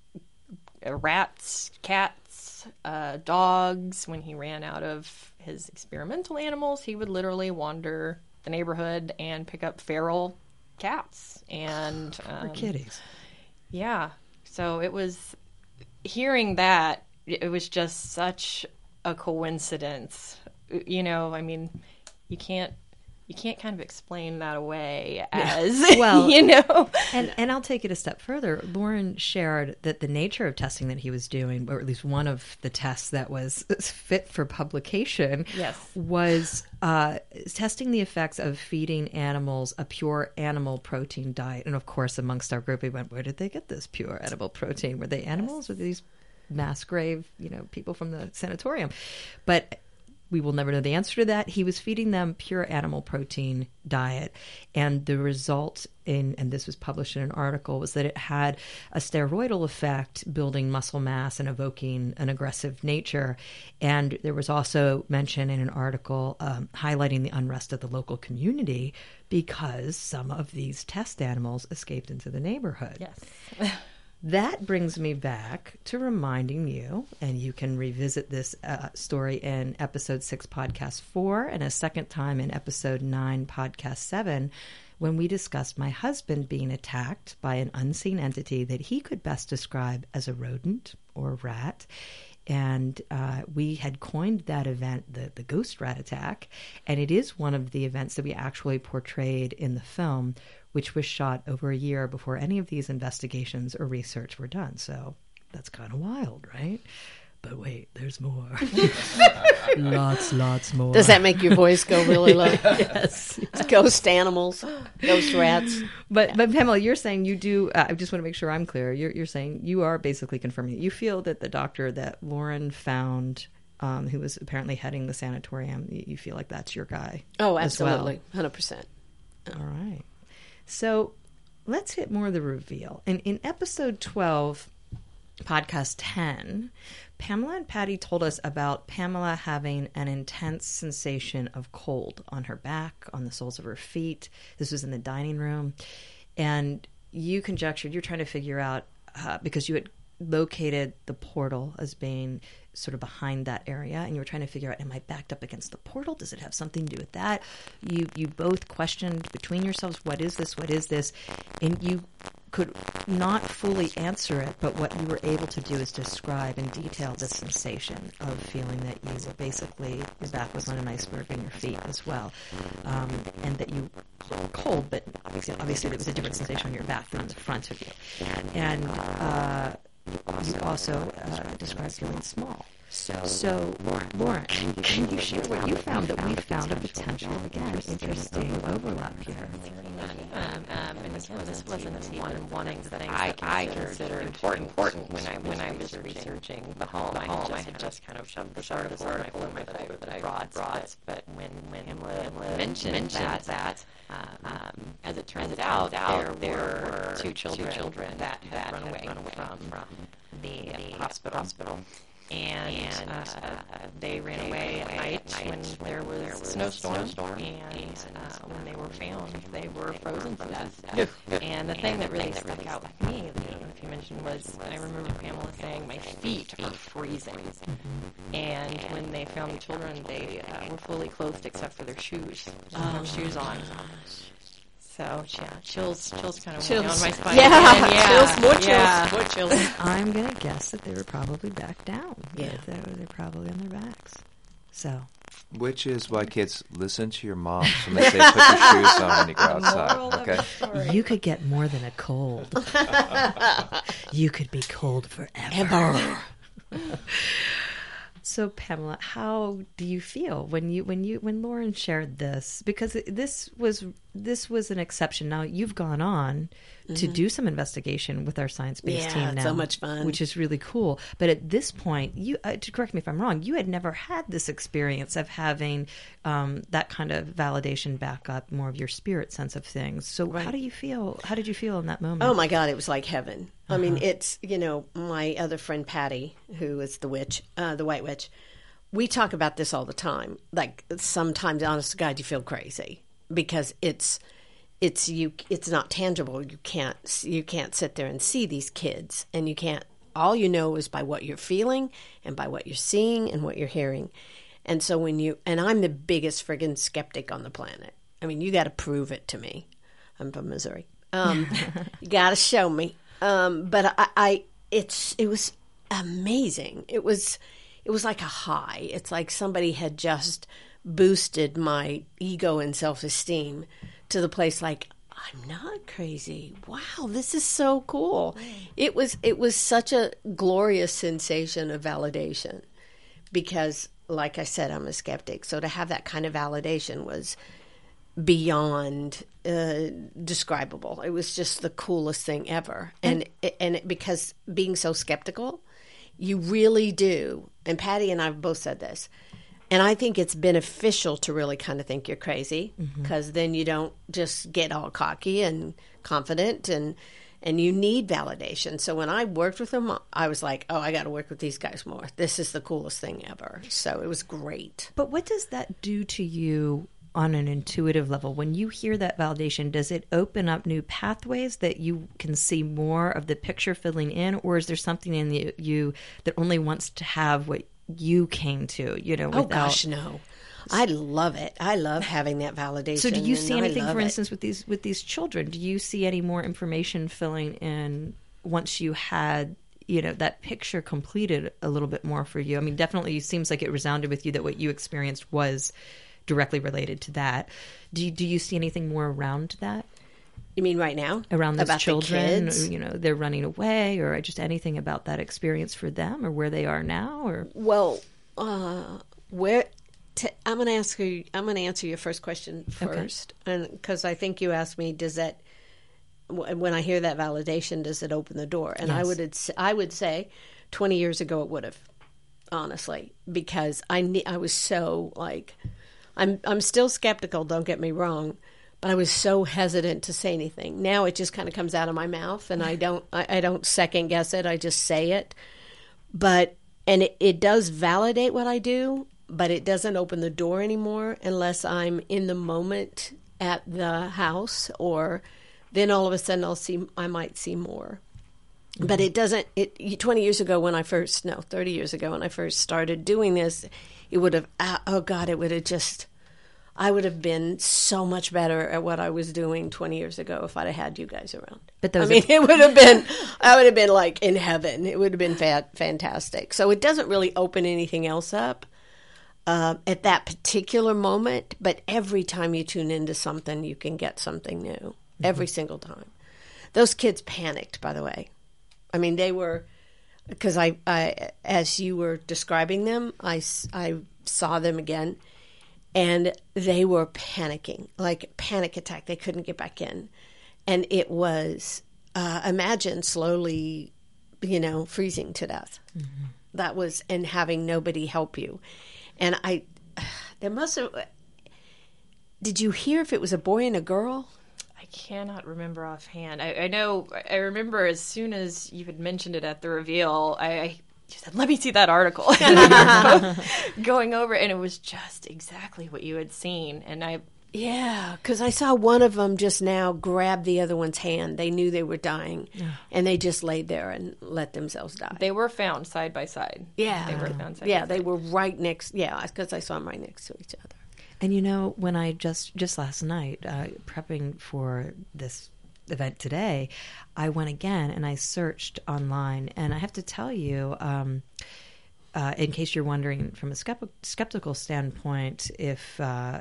rats, cats, dogs. When he ran out of his experimental animals, he would literally wander the neighborhood and pick up feral cats and For kitties. Yeah. So it was hearing that, it was just such a coincidence. You know, I mean, you can't kind of explain that away as, well, you know. And I'll take it a step further. Lauren shared that the nature of testing that he was doing, or at least one of the tests that was fit for publication, was testing the effects of feeding animals a pure animal protein diet. And of course, amongst our group, we went, where did they get this pure animal protein? Were they animals or these mass grave, people from the sanatorium? But we will never know the answer to that. He was feeding them pure animal protein diet. And the result and this was published in an article, was that it had a steroidal effect, building muscle mass and evoking an aggressive nature. And there was also mention in an article highlighting the unrest of the local community because some of these test animals escaped into the neighborhood. Yes. That brings me back to reminding you, and you can revisit this story in episode 6, podcast 4, and a second time in episode 9, podcast 7, when we discussed my husband being attacked by an unseen entity that he could best describe as a rodent or rat. And we had coined that event the ghost rat attack, and it is one of the events that we actually portrayed in the film, which was shot over a year before any of these investigations or research were done. So that's kind of wild, right? But wait, there's more. Lots more. Does that make your voice go really low? Yes. Ghost animals, ghost rats. But Pamela, you're saying you do, I just want to make sure I'm clear. You're saying you are basically confirming, you feel that the doctor that Lauren found, who was apparently heading the sanatorium, you feel like that's your guy. Oh, absolutely. 100%. All right. So let's hit more of the reveal. In episode 12, podcast 10, Pamela and Patty told us about Pamela having an intense sensation of cold on her back, on the soles of her feet. This was in the dining room. And you conjectured, you're trying to figure out, because you had located the portal as being sort of behind that area, and you were trying to figure out, am I backed up against the portal? Does it have something to do with that? You both questioned between yourselves, what is this? And you could not fully answer it, but what you were able to do is describe in detail the sensation of feeling that you were basically, your back was on an iceberg and your feet as well, and that you were cold, but obviously there was a different sensation on your back than on the front of you. And you also described feeling small. So, Lauren, can you share what you found that we found a potential, again, interesting overlap here? And this wasn't one of the things that I considered important when I was researching the home. I had just kind of shoved this article in my folder that I brought. But when Pamela mentioned that, as it turns out, there were two children that had run away from the hospital. And they ran away at night when there was a snowstorm, and when they were found, they were frozen to death. And the thing that really stuck out with me, if you mentioned, was I remember Pamela saying, my feet are freezing. And when they found the children, they were fully clothed except for their shoes. No shoes on. So, yeah, chills kind of went down my spine. Yeah, more chills. I'm going to guess that they were probably back down. Yeah. They're probably on their backs. So. Which is why kids, listen to your moms when they say put your shoes on when you go outside. Okay. You could get more than a cold. You could be cold forever. So, Pamela, how do you feel when Lauren shared this? Because this was this was an exception. Now you've gone on to do some investigation with our science-based team it's now. so much fun. Which is really cool. But at this point, you to correct me if I'm wrong, you had never had this experience of having that kind of validation back up more of your spirit sense of things. So how do you feel? How did you feel in that moment? Oh my God, it was like heaven. I mean, it's, my other friend Patty, who is the witch, the White Witch, we talk about this all the time. Like, sometimes, honest to God, you feel crazy because it's not tangible. You can't sit there and see these kids, and you can't. All you know is by what you're feeling and by what you're seeing and what you're hearing. And so and I'm the biggest friggin' skeptic on the planet. I mean, you got to prove it to me. I'm from Missouri. You got to show me. But it was amazing. It was like a high. It's like somebody had just boosted my ego and self-esteem to the place like, I'm not crazy. Wow, this is so cool. It was such a glorious sensation of validation because, like I said, I'm a skeptic. So to have that kind of validation was beyond describable. It was just the coolest thing ever. And because being so skeptical, you really do. And Patty and I have both said this. And I think it's beneficial to really kind of think you're crazy because then you don't just get all cocky and confident and you need validation. So when I worked with them, I was like, oh, I got to work with these guys more. This is the coolest thing ever. So it was great. But what does that do to you on an intuitive level? When you hear that validation, does it open up new pathways that you can see more of the picture filling in? Or is there something in you that only wants to have what you came to, Oh gosh, no. I love it. I love having that validation. So do you see anything, for instance, with these children? Do you see any more information filling in once you had, that picture completed a little bit more for you? I mean, definitely it seems like it resounded with you that what you experienced was directly related to that. Do you see anything more around that? You mean right now? Around those about children, the kids? They're running away, or just anything about that experience for them, or where they are now, or well, I'm going to answer your first question first, and because I think you asked me, does that, when I hear that validation, does it open the door? And yes. I would say, 20 years ago it would have, honestly, because I was so like, I'm still skeptical. Don't get me wrong. But I was so hesitant to say anything. Now it just kind of comes out of my mouth, and I don't second guess it. I just say it. But it does validate what I do, but it doesn't open the door anymore unless I'm in the moment at the house, or then all of a sudden I might see more. Mm-hmm. But it doesn't. 30 years ago when I first started doing this, it would have. Oh God, it would have just. I would have been so much better at what I was doing 20 years ago if I'd have had you guys around. But I would have been like in heaven. It would have been fantastic. So it doesn't really open anything else up at that particular moment. But every time you tune into something, you can get something new. Mm-hmm. Every single time. Those kids panicked, by the way. I mean, they were, because I as you were describing them, I saw them again. And they were panicking, like panic attack. They couldn't get back in. And it was, imagine slowly, freezing to death. Mm-hmm. That was, and having nobody help you. And there must have, did you hear if it was a boy and a girl? I cannot remember offhand. I remember as soon as you had mentioned it at the reveal, she said, let me see that article. And going over it, and it was just exactly what you had seen. And yeah, because I saw one of them just now grab the other one's hand. They knew they were dying, and they just laid there and let themselves die. They were found side by side. Yeah. They were found side by side. They were right next, because I saw them right next to each other. And when I just last night, prepping for this event today, I went again and I searched online, and I have to tell you, in case you're wondering from a skeptical standpoint, if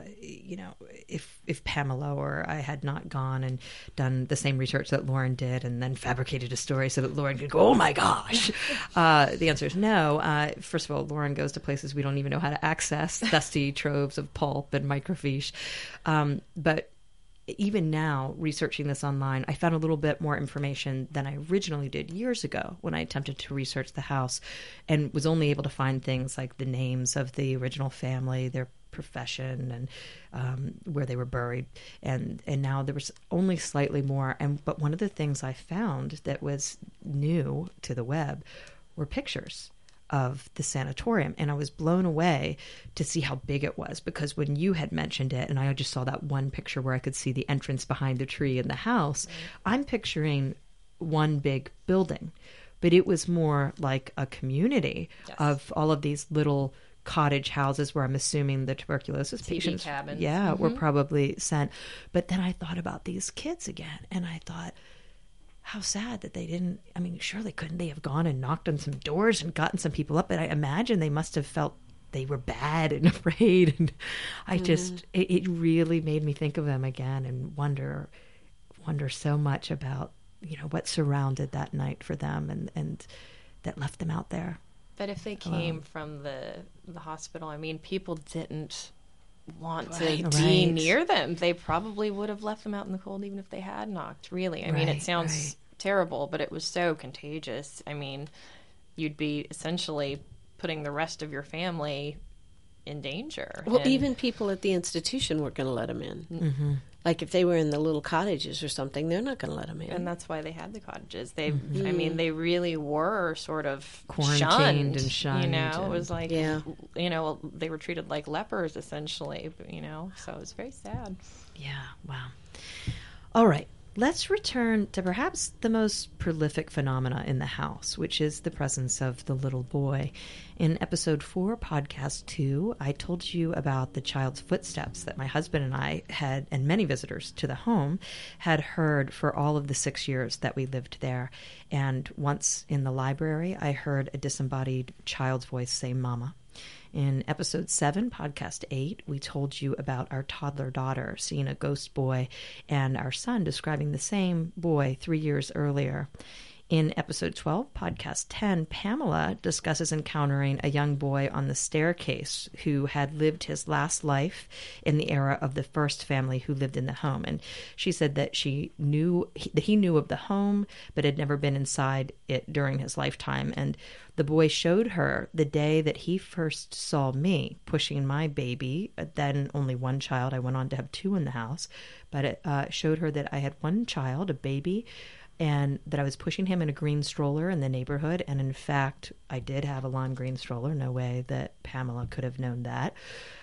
Pamela or I had not gone and done the same research that Lauren did and then fabricated a story so that Lauren could go, oh my gosh, the answer is no. First of all, Lauren goes to places we don't even know how to access, dusty troves of pulp and microfiche, but even now, researching this online, I found a little bit more information than I originally did years ago when I attempted to research the house, and was only able to find things like the names of the original family, their profession, and where they were buried. And now there was only slightly more. But one of the things I found that was new to the web were pictures of the sanatorium, and I was blown away to see how big it was, because when you had mentioned it and I just saw that one picture where I could see the entrance behind the tree in the house, I'm picturing one big building, but it was more like a community of all of these little cottage houses where I'm assuming the tuberculosis patients cabins. were probably sent. But then I thought about these kids again, and I thought, how sad that they didn't. I mean, surely couldn't they have gone and knocked on some doors and gotten some people up? But I imagine they must have felt they were bad and afraid. And I just, it really made me think of them again and wonder so much about, what surrounded that night for them and that left them out there. But if they came from the hospital, I mean, people didn't want to be near them. They probably would have left them out in the cold even if they had knocked, really. I mean, it sounds terrible, but it was so contagious. I mean, you'd be essentially putting the rest of your family in danger. Well, even people at the institution weren't going to let them in. Mm-hmm. Like if they were in the little cottages or something, they're not going to let them in. And that's why they had the cottages. They, I mean, they really were sort of quarantined and shunned. It was like, they were treated like lepers essentially. So it was very sad. Yeah. Wow. All right. Let's return to perhaps the most prolific phenomena in the house, which is the presence of the little boy. In episode 4, podcast 2, I told you about the child's footsteps that my husband and I had, and many visitors to the home, had heard for all of the 6 years that we lived there. And once in the library, I heard a disembodied child's voice say, "Mama." In episode 7, podcast 8, we told you about our toddler daughter seeing a ghost boy and our son describing the same boy 3 years earlier. In episode 12, podcast 10, Pamela discusses encountering a young boy on the staircase who had lived his last life in the era of the first family who lived in the home. And she said that he knew of the home, but had never been inside it during his lifetime. And the boy showed her the day that he first saw me pushing my baby, then only one child. I went on to have 2 in the house, but it showed her that I had one child, a baby, and that I was pushing him in a green stroller in the neighborhood. And in fact, I did have a lime green stroller. No way that Pamela could have known that.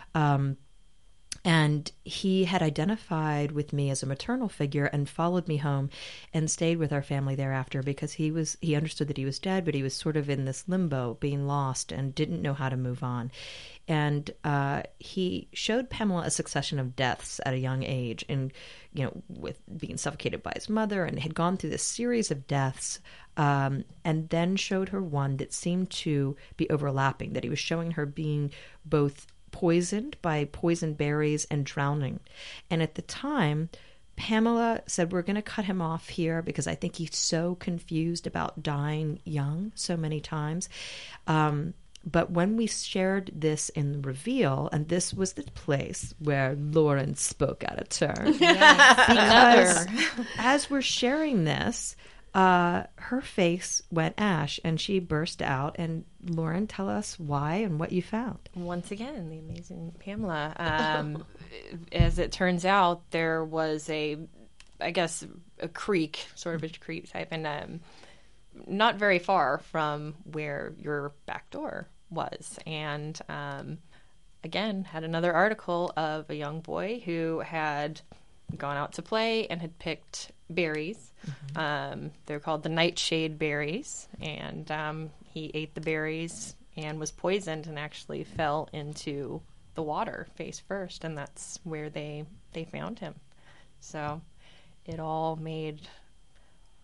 And he had identified with me as a maternal figure and followed me home and stayed with our family thereafter, because he understood that he was dead, but he was sort of in this limbo, being lost, and didn't know how to move on. And he showed Pamela a succession of deaths at a young age, and with being suffocated by his mother, and had gone through this series of deaths, and then showed her one that seemed to be overlapping, that he was showing her being both poisoned by poison berries and drowning. And at the time, Pamela said, "We're going to cut him off here because I think he's so confused about dying young so many times." But when we shared this in the reveal, and this was the place where Lauren spoke out of turn, because as we're sharing this, her face went ash and she burst out. And Lauren, tell us why and what you found. Once again, the amazing Pamela. As it turns out, there was a creek, sort of a creek type, and not very far from where your back door was. And again, had another article of a young boy who had gone out to play and had picked berries. They're called the nightshade berries, and he ate the berries and was poisoned and actually fell into the water face first, and that's where they found him. So it all made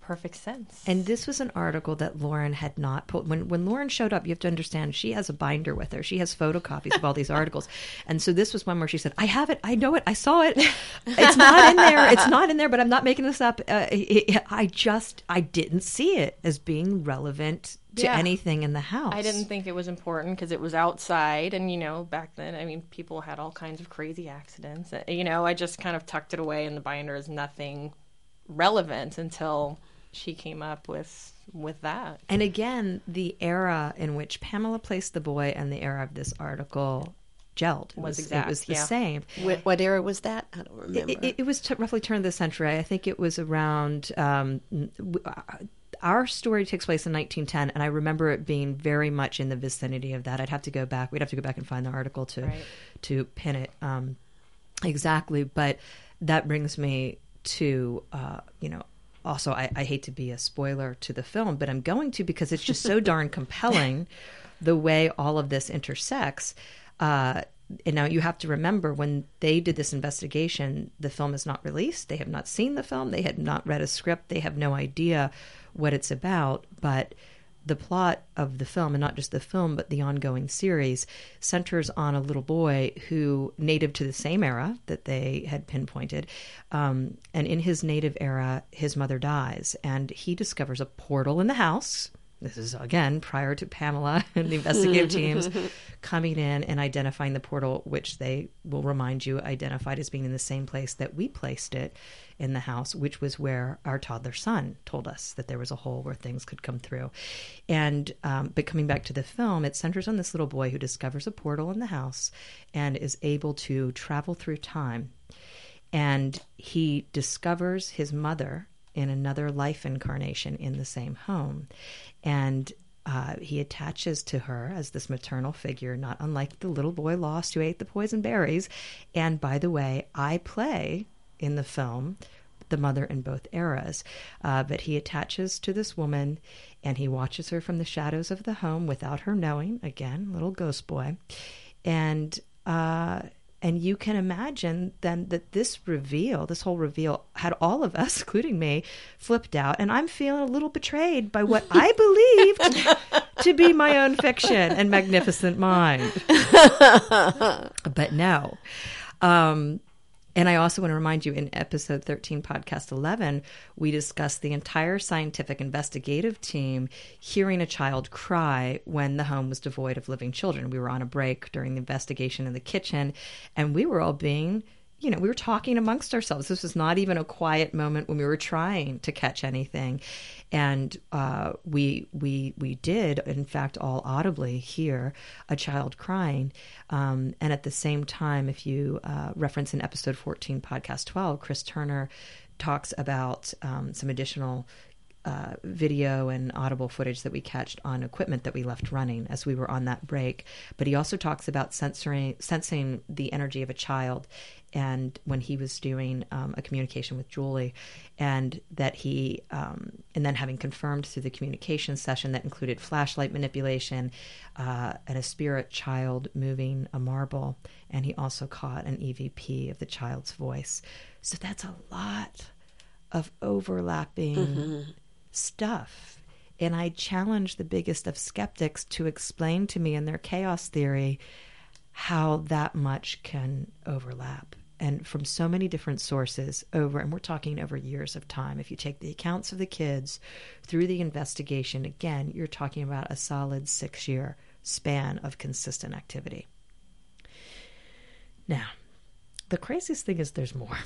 perfect sense. And this was an article that Lauren had not pulled. When Lauren showed up, you have to understand, she has a binder with her. She has photocopies of all these articles. And so this was one where she said, I have it. I know it. I saw it. It's not in there. It's not in there, but I'm not making this up. I didn't see it as being relevant to anything in the house. I didn't think it was important because it was outside. And, back then, I mean, people had all kinds of crazy accidents. I just kind of tucked it away in the binder as nothing relevant until she came up with that. And again, the era in which Pamela placed the boy and the era of this article gelled. It was the same. What era was that? I don't remember. It was roughly turn of the century. I think it was around... our story takes place in 1910, and I remember it being very much in the vicinity of that. We'd have to go back and find the article to pin it exactly. But that brings me to, also, I hate to be a spoiler to the film, but I'm going to, because it's just so darn compelling the way all of this intersects. And now you have to remember, when they did this investigation, the film is not released. They have not seen the film. They had not read a script. They have no idea what it's about. But the plot of the film, and not just the film, but the ongoing series, centers on a little boy who, native to the same era that they had pinpointed, and in his native era, his mother dies, and he discovers a portal in the house. This is, again, prior to Pamela and the investigative teams coming in and identifying the portal, which they will remind you identified as being in the same place that we placed it in the house, which was where our toddler son told us that there was a hole where things could come through. And but coming back to the film, it centers on this little boy who discovers a portal in the house and is able to travel through time. And he discovers his mother in another life incarnation in the same home. And he attaches to her as this maternal figure, not unlike the little boy lost who ate the poison berries. And by the way, I play in the film the mother in both eras. But he attaches to this woman, and he watches her from the shadows of the home without her knowing. Again, little ghost boy. And you can imagine then that this whole reveal, had all of us, including me, flipped out. And I'm feeling a little betrayed by what I believed to be my own fiction and magnificent mind. But no. And I also want to remind you, in episode 13, podcast 11, we discussed the entire scientific investigative team hearing a child cry when the home was devoid of living children. We were on a break during the investigation in the kitchen, and we were all being, we were talking amongst ourselves. This was not even a quiet moment when we were trying to catch anything. And we did, in fact, all audibly hear a child crying. And at the same time, if you reference in episode 14, podcast 12, Chris Turner talks about some additional video and audible footage that we catched on equipment that we left running as we were on that break. But he also talks about sensing the energy of a child, and when he was doing a communication with Julie, and that he, and then having confirmed through the communication session that included flashlight manipulation and a spirit child moving a marble, and he also caught an EVP of the child's voice. So that's a lot of overlapping stuff. And I challenge the biggest of skeptics to explain to me in their chaos theory how that much can overlap. And from so many different sources and we're talking over years of time. If you take the accounts of the kids through the investigation, again, you're talking about a solid 6-year span of consistent activity. Now, the craziest thing is there's more.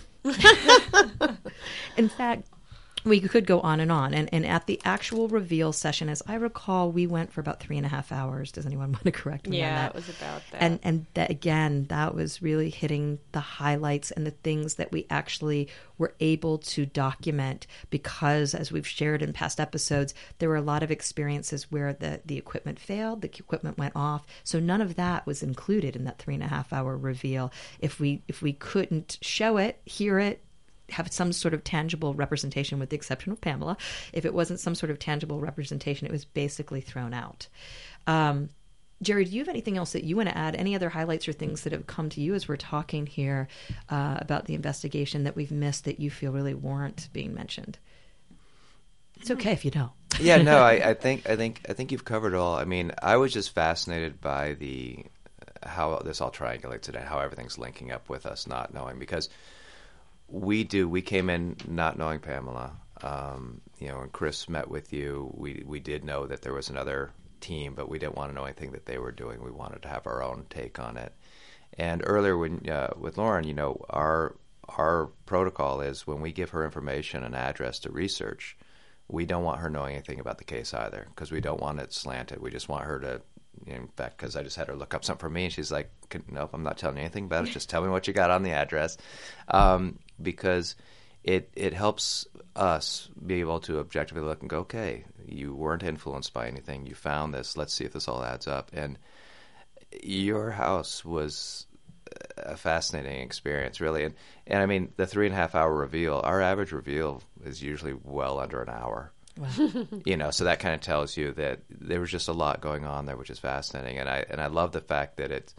In fact, we could go on. And at the actual reveal session, as I recall, we went for about 3.5 hours. Does anyone want to correct me on that? Yeah, it was about that. And that, again, that was really hitting the highlights and the things that we actually were able to document, because, as we've shared in past episodes, there were a lot of experiences where the equipment failed, the equipment went off. So none of that was included in that 3.5-hour reveal. If we couldn't show it, hear it, have some sort of tangible representation, with the exception of Pamela. If it wasn't some sort of tangible representation, it was basically thrown out. Jerry, do you have anything else that you want to add? Any other highlights or things that have come to you as we're talking here about the investigation that we've missed that you feel really warrant being mentioned? It's okay if you don't. Yeah, no, I think you've covered it all. I mean, I was just fascinated by how this all triangulates today, how everything's linking up with us not knowing, because we came in not knowing Pamela. When Chris met with you, we did know that there was another team, but we didn't want to know anything that they were doing. We wanted to have our own take on it. And earlier with Lauren, our protocol is when we give her information and address to research, we don't want her knowing anything about the case either, because we don't want it slanted. We just want her to, in fact, because I just had her look up something for me, and she's like, nope, I'm not telling you anything about it. Just tell me what you got on the address, because it helps us be able to objectively look and go, okay, you weren't influenced by anything. You found this. Let's see if this all adds up. And your house was a fascinating experience, really. And I mean, the 3.5 hour reveal, our average reveal is usually well under an hour. Wow. So that kind of tells you that there was just a lot going on there, which is fascinating. And I love the fact that it's,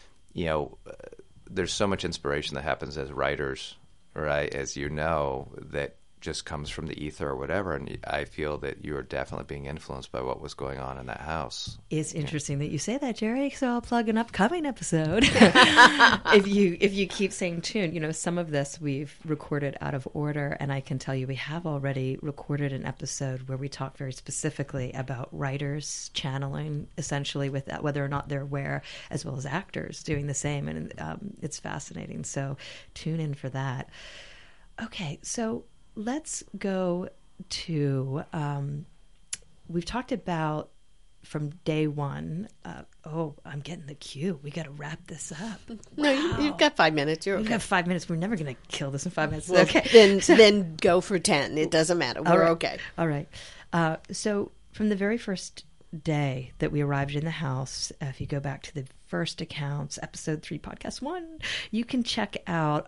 there's so much inspiration that happens as writers, right? As that just comes from the ether or whatever. And I feel that you are definitely being influenced by what was going on in that house. It's interesting that you say that, Jerry. So I'll plug an upcoming episode. If you keep saying tune, some of this we've recorded out of order, and I can tell you we have already recorded an episode where we talk very specifically about writers channeling, essentially, with that, whether or not they're aware, as well as actors doing the same, and it's fascinating. So tune in for that. Okay, so let's go to, we've talked about from day one. I'm getting the cue. We got to wrap this up. No, you've got 5 minutes. You're okay. We have 5 minutes. We're never going to kill this in 5 minutes. Well, okay. Then go for 10. It doesn't matter. We're okay. All right. So from the very first day that we arrived in the house, if you go back to the first accounts, episode 3, podcast 1, you can check out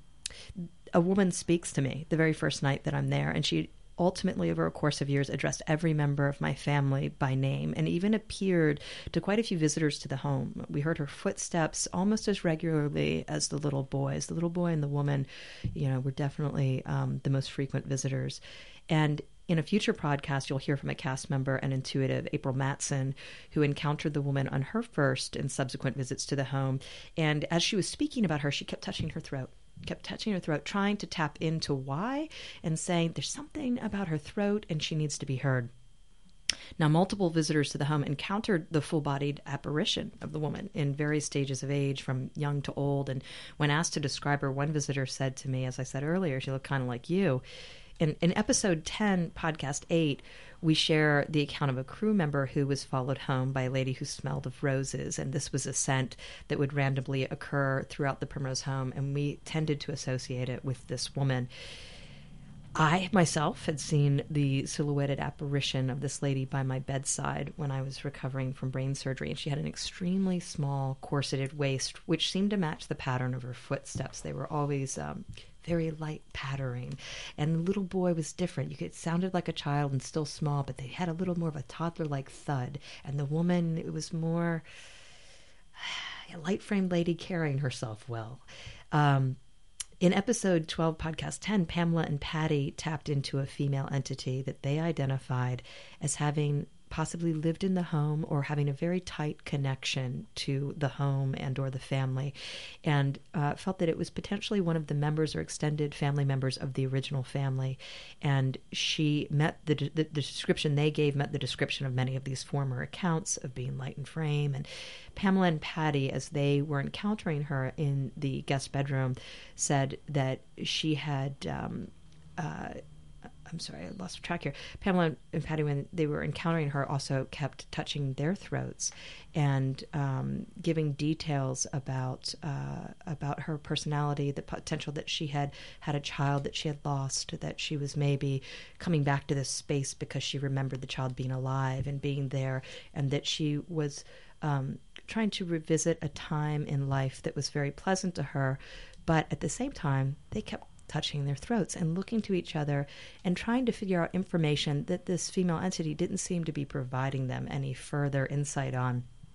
a woman speaks to me the very first night that I'm there, and she ultimately, over a course of years, addressed every member of my family by name and even appeared to quite a few visitors to the home. We heard her footsteps almost as regularly as the little boys. The little boy and the woman, were definitely the most frequent visitors. And in a future podcast, you'll hear from a cast member and intuitive, April Matson, who encountered the woman on her first and subsequent visits to the home. And as she was speaking about her, she kept touching her throat, trying to tap into why, and saying there's something about her throat and she needs to be heard. Now, multiple visitors to the home encountered the full-bodied apparition of the woman in various stages of age, from young to old. And when asked to describe her, one visitor said to me, as I said earlier, she looked kind of like you. In episode 10, podcast 8, we share the account of a crew member who was followed home by a lady who smelled of roses, and this was a scent that would randomly occur throughout the Primrose home, and we tended to associate it with this woman. I myself had seen the silhouetted apparition of this lady by my bedside when I was recovering from brain surgery, and she had an extremely small corseted waist, which seemed to match the pattern of her footsteps. They were always very light pattering, and the little boy was different. It sounded like a child and still small, but they had a little more of a toddler-like thud. And the woman, it was more a light-framed lady carrying herself well. In episode 12, podcast 10, Pamela and Patty tapped into a female entity that they identified as having possibly lived in the home or having a very tight connection to the home and or the family, and felt that it was potentially one of the members or extended family members of the original family. And she met the description they gave met the description of many of these former accounts of being light in frame. And Pamela and Patty, as they were encountering her in the guest bedroom, said that she had I'm sorry, I lost track here. Pamela and Patty, when they were encountering her, also kept touching their throats and giving details about her personality, the potential that she had a child that she had lost, that she was maybe coming back to this space because she remembered the child being alive and being there, and that she was trying to revisit a time in life that was very pleasant to her, but at the same time, they kept touching their throats and looking to each other and trying to figure out information that this female entity didn't seem to be providing them any further insight on.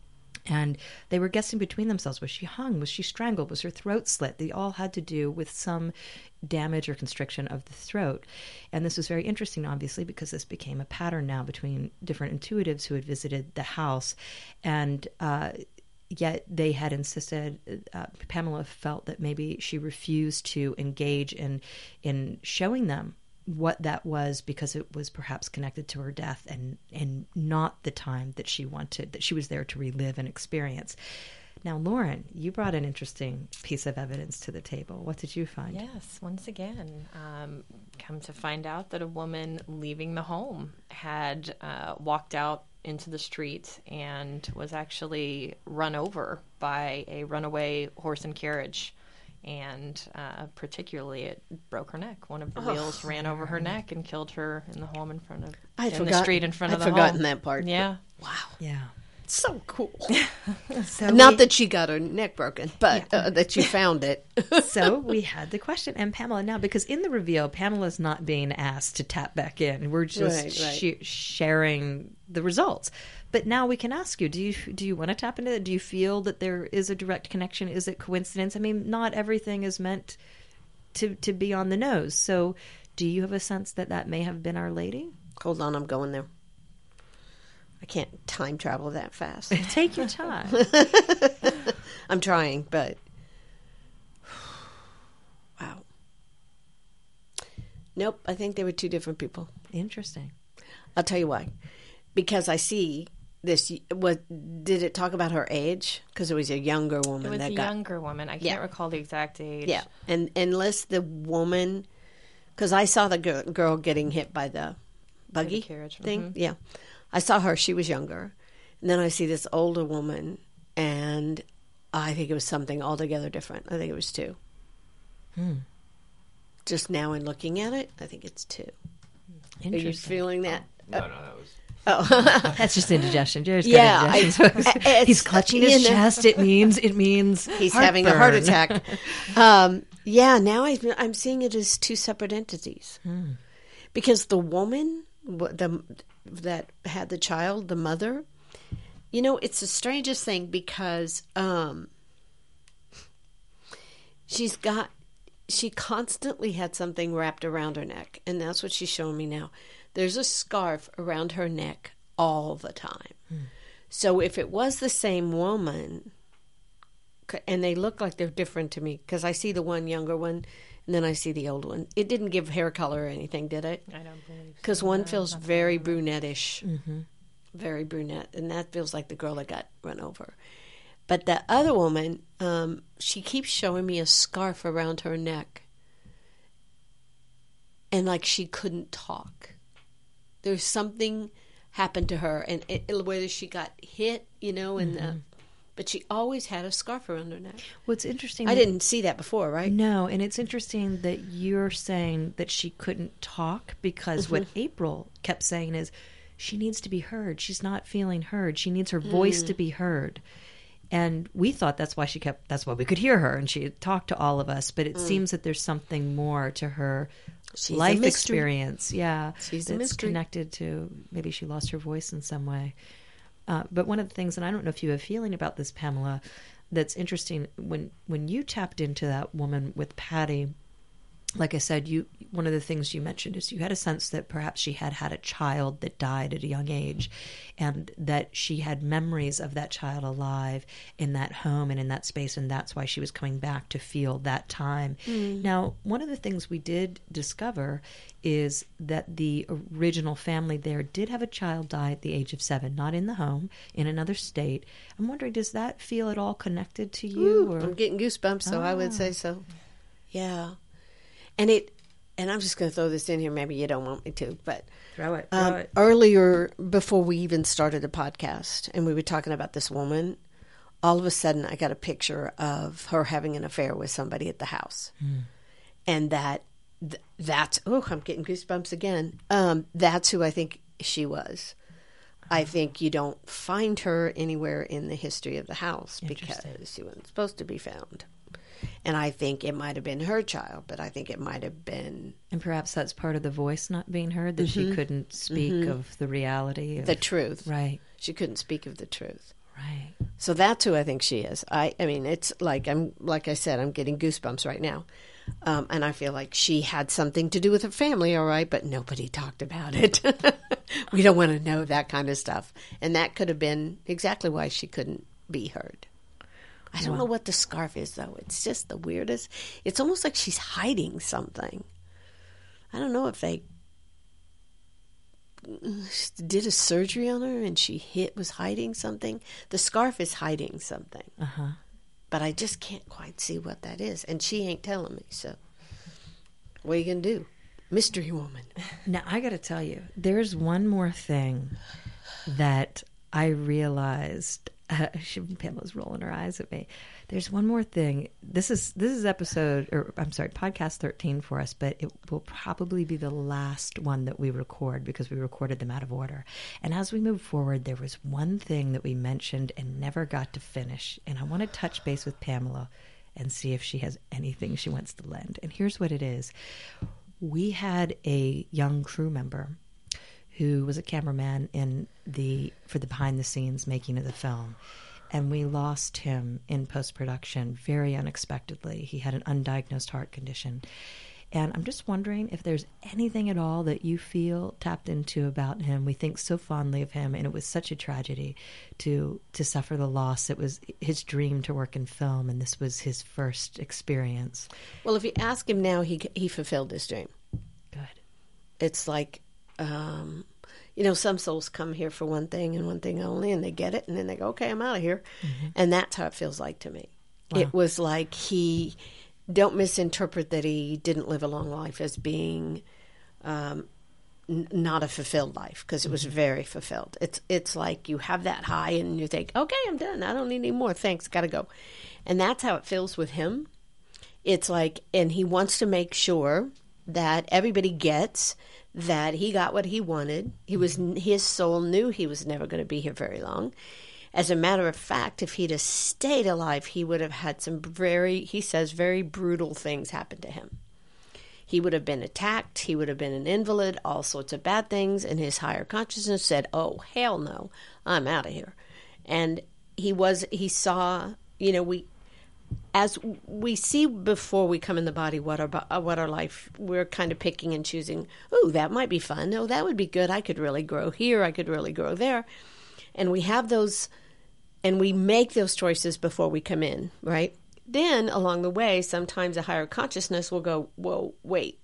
And they were guessing between themselves, was she hung? Was she strangled? Was her throat slit? They all had to do with some damage or constriction of the throat. And this was very interesting, obviously, because this became a pattern now between different intuitives who had visited the house. And yet they had insisted, Pamela felt that maybe she refused to engage in showing them what that was, because it was perhaps connected to her death and not the time that she wanted, that she was there to relive and experience. Now, Lauren, you brought an interesting piece of evidence to the table. What did you find? Yes, once again, come to find out that a woman leaving the home had walked out into the street and was actually run over by a runaway horse and carriage. And particularly, it broke her neck. One of the wheels ran over her neck and killed her in the home in front of the street in front of the home. I'd forgotten that part. Yeah. Wow. Yeah. So cool. So Not that she got her neck broken, but that you found it. So we had the question. And Pamela, now, because in the reveal, Pamela's not being asked to tap back in. We're just sharing the results. But now we can ask you, do you want to tap into it? Do you feel that there is a direct connection? Is it coincidence? I mean, not everything is meant to be on the nose. So do you have a sense that may have been Our Lady? Hold on, I'm going there. I can't time travel that fast. Take your time. I'm trying, but wow. Nope, I think they were two different people. Interesting. I'll tell you why. Because I see this. Did it talk about her age? Because it was a younger woman. It was a younger woman. I can't recall the exact age. Yeah, and unless the woman, because I saw the girl getting hit by the buggy carriage thing. Mm-hmm. Yeah, I saw her. She was younger, and then I see this older woman, and I think it was something altogether different. I think it was two. Just now in looking at it, I think it's two. Are you feeling that? No, that was... That's just indigestion. Jared's got indigestion. He's clutching his chest. It means he's having a heart attack. Now I'm seeing it as two separate entities. Because the woman that had the child, the mother, it's the strangest thing because she constantly had something wrapped around her neck, and that's what she's showing me now. There's a scarf around her neck all the time. So if it was the same woman, and they look like they're different to me, because I see the one younger one, and then I see the old one. It didn't give hair color or anything, did it? I don't believe so. Because one feels very brunettish, very brunette, and that feels like the girl that got run over. But the other woman, she keeps showing me a scarf around her neck, and like she couldn't talk. There's something happened to her, and whether she got hit, but she always had a scarf around her neck. Well, it's interesting. I didn't see that before, right? No, and it's interesting that you're saying that she couldn't talk, because what April kept saying is she needs to be heard. She's not feeling heard. She needs her voice to be heard. And we thought that's why we could hear her and she had talked to all of us. But it seems that there's something more to her life experience. Yeah. She's that's a mystery. Connected to, maybe she lost her voice in some way. But one of the things, and I don't know if you have a feeling about this, Pamela, that's interesting, when you tapped into that woman with Patty, like I said, one of the things you mentioned is you had a sense that perhaps she had a child that died at a young age, and that she had memories of that child alive in that home and in that space, and that's why she was coming back to feel that time. Now, one of the things we did discover is that the original family there did have a child die at the age of 7, not in the home, in another state. I'm wondering, does that feel at all connected to you? Ooh, I'm getting goosebumps, so I would say so. Yeah. And I'm just going to throw this in here. Maybe you don't want me to, but Throw it. Earlier, before we even started the podcast, and we were talking about this woman, all of a sudden I got a picture of her having an affair with somebody at the house, and that's I'm getting goosebumps again. That's who I think she was. I think you don't find her anywhere in the history of the house because she wasn't supposed to be found. And I think it might have been her child, but I think it might have been... And perhaps that's part of the voice not being heard, that she couldn't speak of the reality. The truth. Right. She couldn't speak of the truth. Right. So that's who I think she is. I mean, it's like I said, I'm getting goosebumps right now, and I feel like she had something to do with her family, all right, but nobody talked about it. We don't want to know that kind of stuff, and that could have been exactly why she couldn't be heard. I don't know what the scarf is, though. It's just the weirdest. It's almost like she's hiding something. I don't know if they did a surgery on her and she was hiding something. The scarf is hiding something. Uh-huh. But I just can't quite see what that is. And she ain't telling me, so what are you going to do? Mystery woman. Now, I got to tell you, there's one more thing that I realized. Pamela's rolling her eyes at me. There's one more thing. This is podcast 13 for us, but it will probably be the last one that we record because we recorded them out of order. And as we move forward, there was one thing that we mentioned and never got to finish. And I want to touch base with Pamela and see if she has anything she wants to lend. And here's what it is. We had a young crew member who was a cameraman for the behind the scenes making of the film. And we lost him in post-production very unexpectedly. He had an undiagnosed heart condition. And I'm just wondering if there's anything at all that you feel tapped into about him. We think so fondly of him, and it was such a tragedy to suffer the loss. It was his dream to work in film, and this was his first experience. Well, if you ask him now, he fulfilled his dream. Good. It's like, some souls come here for one thing and one thing only, and they get it, and then they go, okay, I'm out of here. Mm-hmm. And that's how it feels like to me. Wow. It was like don't misinterpret that he didn't live a long life as being not a fulfilled life, because it was very fulfilled. It's like you have that high and you think, okay, I'm done. I don't need any more. Thanks. Got to go. And that's how it feels with him. It's like, and he wants to make sure that everybody gets that he got what he wanted. His soul knew he was never going to be here very long. As a matter of fact, if he'd have stayed alive, he would have had some very brutal things happen to him. He would have been attacked. He would have been an invalid, all sorts of bad things. And his higher consciousness said, oh, hell no, I'm out of here. And he saw, as we see before we come in the body, what our life, we're kind of picking and choosing. Oh, that might be fun. Oh, that would be good. I could really grow here. I could really grow there. And we have those, and we make those choices before we come in, right? Then along the way, sometimes a higher consciousness will go, whoa, wait,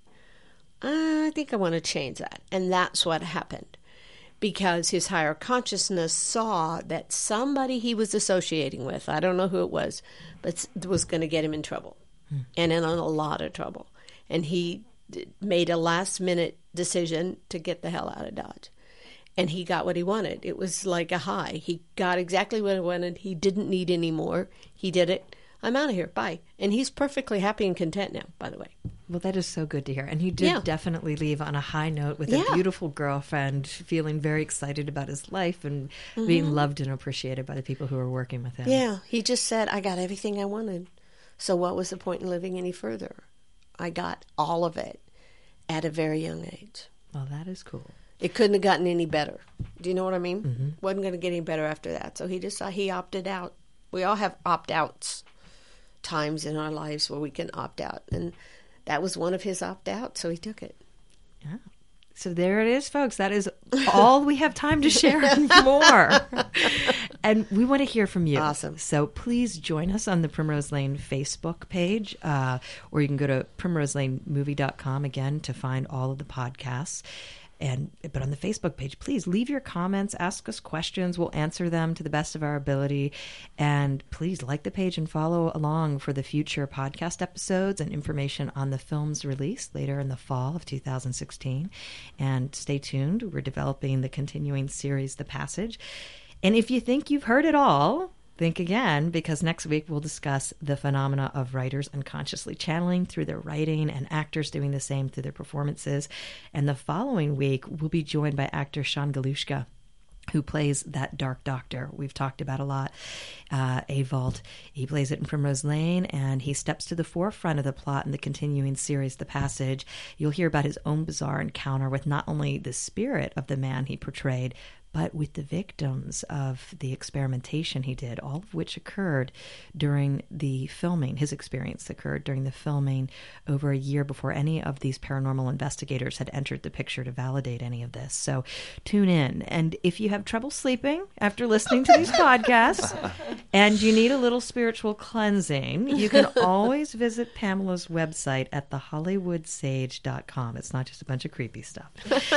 I think I want to change that. And that's what happened. Because his higher consciousness saw that somebody he was associating with, I don't know who it was, but was going to get him in trouble, and in a lot of trouble. And he made a last-minute decision to get the hell out of Dodge. And he got what he wanted. It was like a high. He got exactly what he wanted. He didn't need any more. He did it. I'm out of here. Bye. And he's perfectly happy and content now, by the way. Well, that is so good to hear. And he did definitely leave on a high note with a beautiful girlfriend, feeling very excited about his life and being loved and appreciated by the people who were working with him. Yeah, he just said, I got everything I wanted. So what was the point in living any further? I got all of it at a very young age. Well, that is cool. It couldn't have gotten any better. Do you know what I mean? Mm-hmm. Wasn't going to get any better after that. So he opted out. We all have opt-outs, times in our lives where we can opt out. And that was one of his opt-outs, so he took it. Yeah. So there it is, folks. That is all we have time to share and more. And we want to hear from you. Awesome. So please join us on the Primrose Lane Facebook page, or you can go to primroselanemovie.com again to find all of the podcasts. But on the Facebook page, please leave your comments, ask us questions. We'll answer them to the best of our ability. And please like the page and follow along for the future podcast episodes and information on the film's release later in the fall of 2016. And stay tuned. We're developing the continuing series, The Passage. And if you think you've heard it all, think again, because next week we'll discuss the phenomena of writers unconsciously channeling through their writing and actors doing the same through their performances. And the following week, we'll be joined by actor Sean Galushka, who plays that dark doctor we've talked about a lot, Avald. He plays it in Primrose Lane, and he steps to the forefront of the plot in the continuing series, The Passage. You'll hear about his own bizarre encounter with not only the spirit of the man he portrayed, but with the victims of the experimentation he did, all of which occurred during the filming. His experience occurred during the filming over a year before any of these paranormal investigators had entered the picture to validate any of this. So tune in. And if you have trouble sleeping after listening to these podcasts and you need a little spiritual cleansing, you can always visit Pamela's website at thehollywoodsage.com. It's not just a bunch of creepy stuff.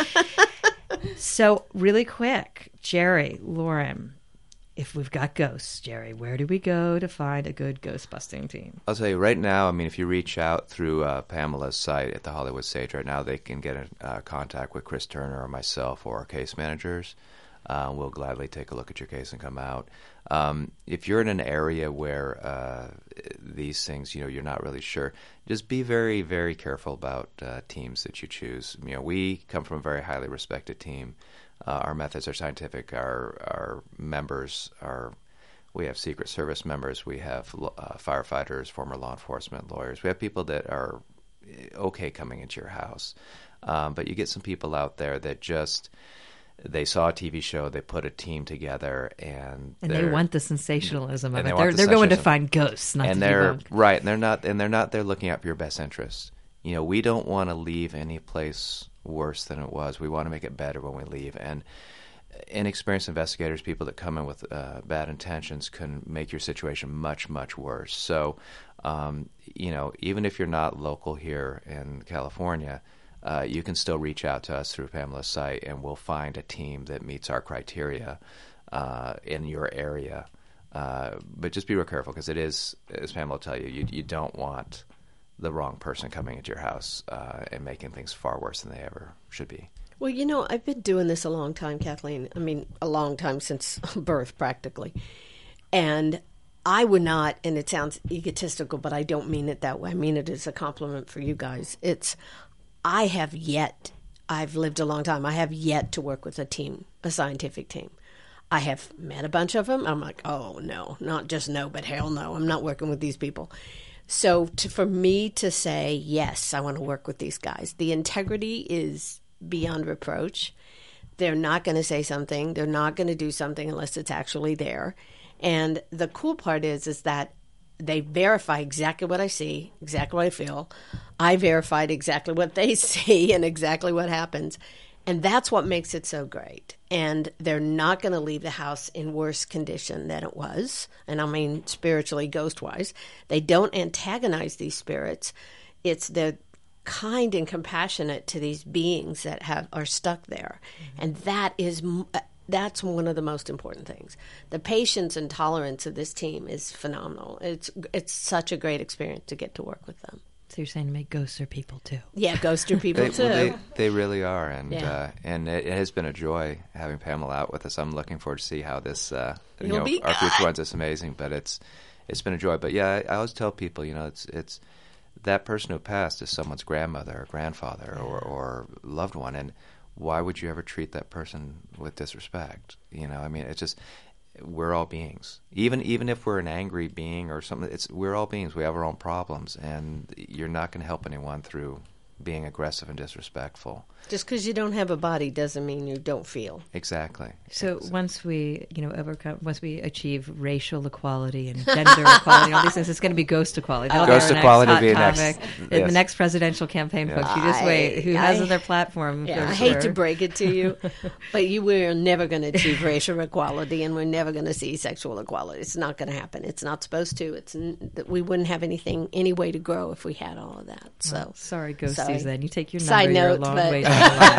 So really quick, Jerry, Lauren, if we've got ghosts, Jerry, where do we go to find a good ghost busting team? I'll tell you right now, I mean, if you reach out through Pamela's site at the Hollywood Sage right now, they can get in contact with Chris Turner or myself or our case managers. We'll gladly take a look at your case and come out. If you're in an area where these things, you're not really sure, just be very, very careful about teams that you choose. We come from a very highly respected team. Our methods are scientific. Our members we have Secret Service members. We have firefighters, former law enforcement, lawyers. We have people that are okay coming into your house. But you get some people out there that just... They saw a TV show, they put a team together, and they want the sensationalism of it. They're going to find ghosts, not to debunk. Right, and they're not there looking out for your best interests. We don't want to leave any place worse than it was. We want to make it better when we leave. And inexperienced investigators, people that come in with bad intentions, can make your situation much, much worse. So, even if you're not local here in California, you can still reach out to us through Pamela's site, and we'll find a team that meets our criteria in your area. But just be real careful, because it is, as Pamela will tell you, you don't want the wrong person coming into your house and making things far worse than they ever should be. Well, I've been doing this a long time, Kathleen. I mean, a long time, since birth, practically. And I would not, and it sounds egotistical, but I don't mean it that way. I mean it as a compliment for you guys. I've lived a long time. I have yet to work with a team, a scientific team. I have met a bunch of them. I'm like, oh, no, not just no, but hell no. I'm not working with these people. So for me to say, yes, I want to work with these guys, the integrity is beyond reproach. They're not going to say something. They're not going to do something unless it's actually there. And the cool part is that they verify exactly what I see, exactly what I feel. I verified exactly what they see and exactly what happens. And that's what makes it so great. And they're not going to leave the house in worse condition than it was. And I mean spiritually, ghost-wise. They don't antagonize these spirits. They're kind and compassionate to these beings that are stuck there. Mm-hmm. And that's one of the most important things. The patience and tolerance of this team is phenomenal. It's such a great experience to get to work with them. So you're saying to make ghosts are people too? Yeah, ghosts are people too. They really are, and it has been a joy having Pamela out with us. I'm looking forward to see how this our future ones is amazing, but it's been a joy. But yeah, I always tell people, it's that person who passed is someone's grandmother or grandfather or loved one, and why would you ever treat that person with disrespect? I mean, it's just, we're all beings. Even if we're an angry being or something, we're all beings. We have our own problems, and you're not going to help anyone through being aggressive and disrespectful. Just because you don't have a body doesn't mean you don't feel. Exactly. So once we, once we achieve racial equality and gender equality, all these things, it's going to be ghost equality. Ghost equality will be next. In the next presidential campaign, folks. You just wait. Who has their platform? Yeah, I hate to break it to you, but we're never going to achieve racial equality, and we're never going to see sexual equality. It's not going to happen. It's not supposed to. We wouldn't have any way to grow if we had all of that. So sorry, ghosties. Then you take your number. Side note, you're a long way down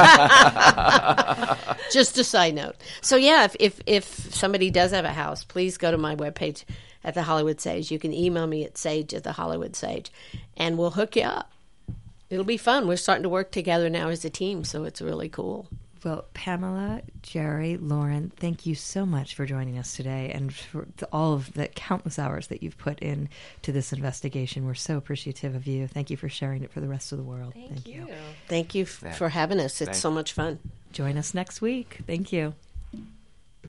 the line. Just a side note. So yeah, if somebody does have a house, please go to my webpage at the Hollywood Sage. You can email me at sage@thehollywoodsage, and we'll hook you up. It'll be fun. We're starting to work together now as a team, so it's really cool. Well, Pamela, Jerry, Lauren, thank you so much for joining us today and for all of the countless hours that you've put into this investigation. We're so appreciative of you. Thank you for sharing it for the rest of the world. Thank you. Thank you for having us. It's so much fun. Join us next week. Thank you.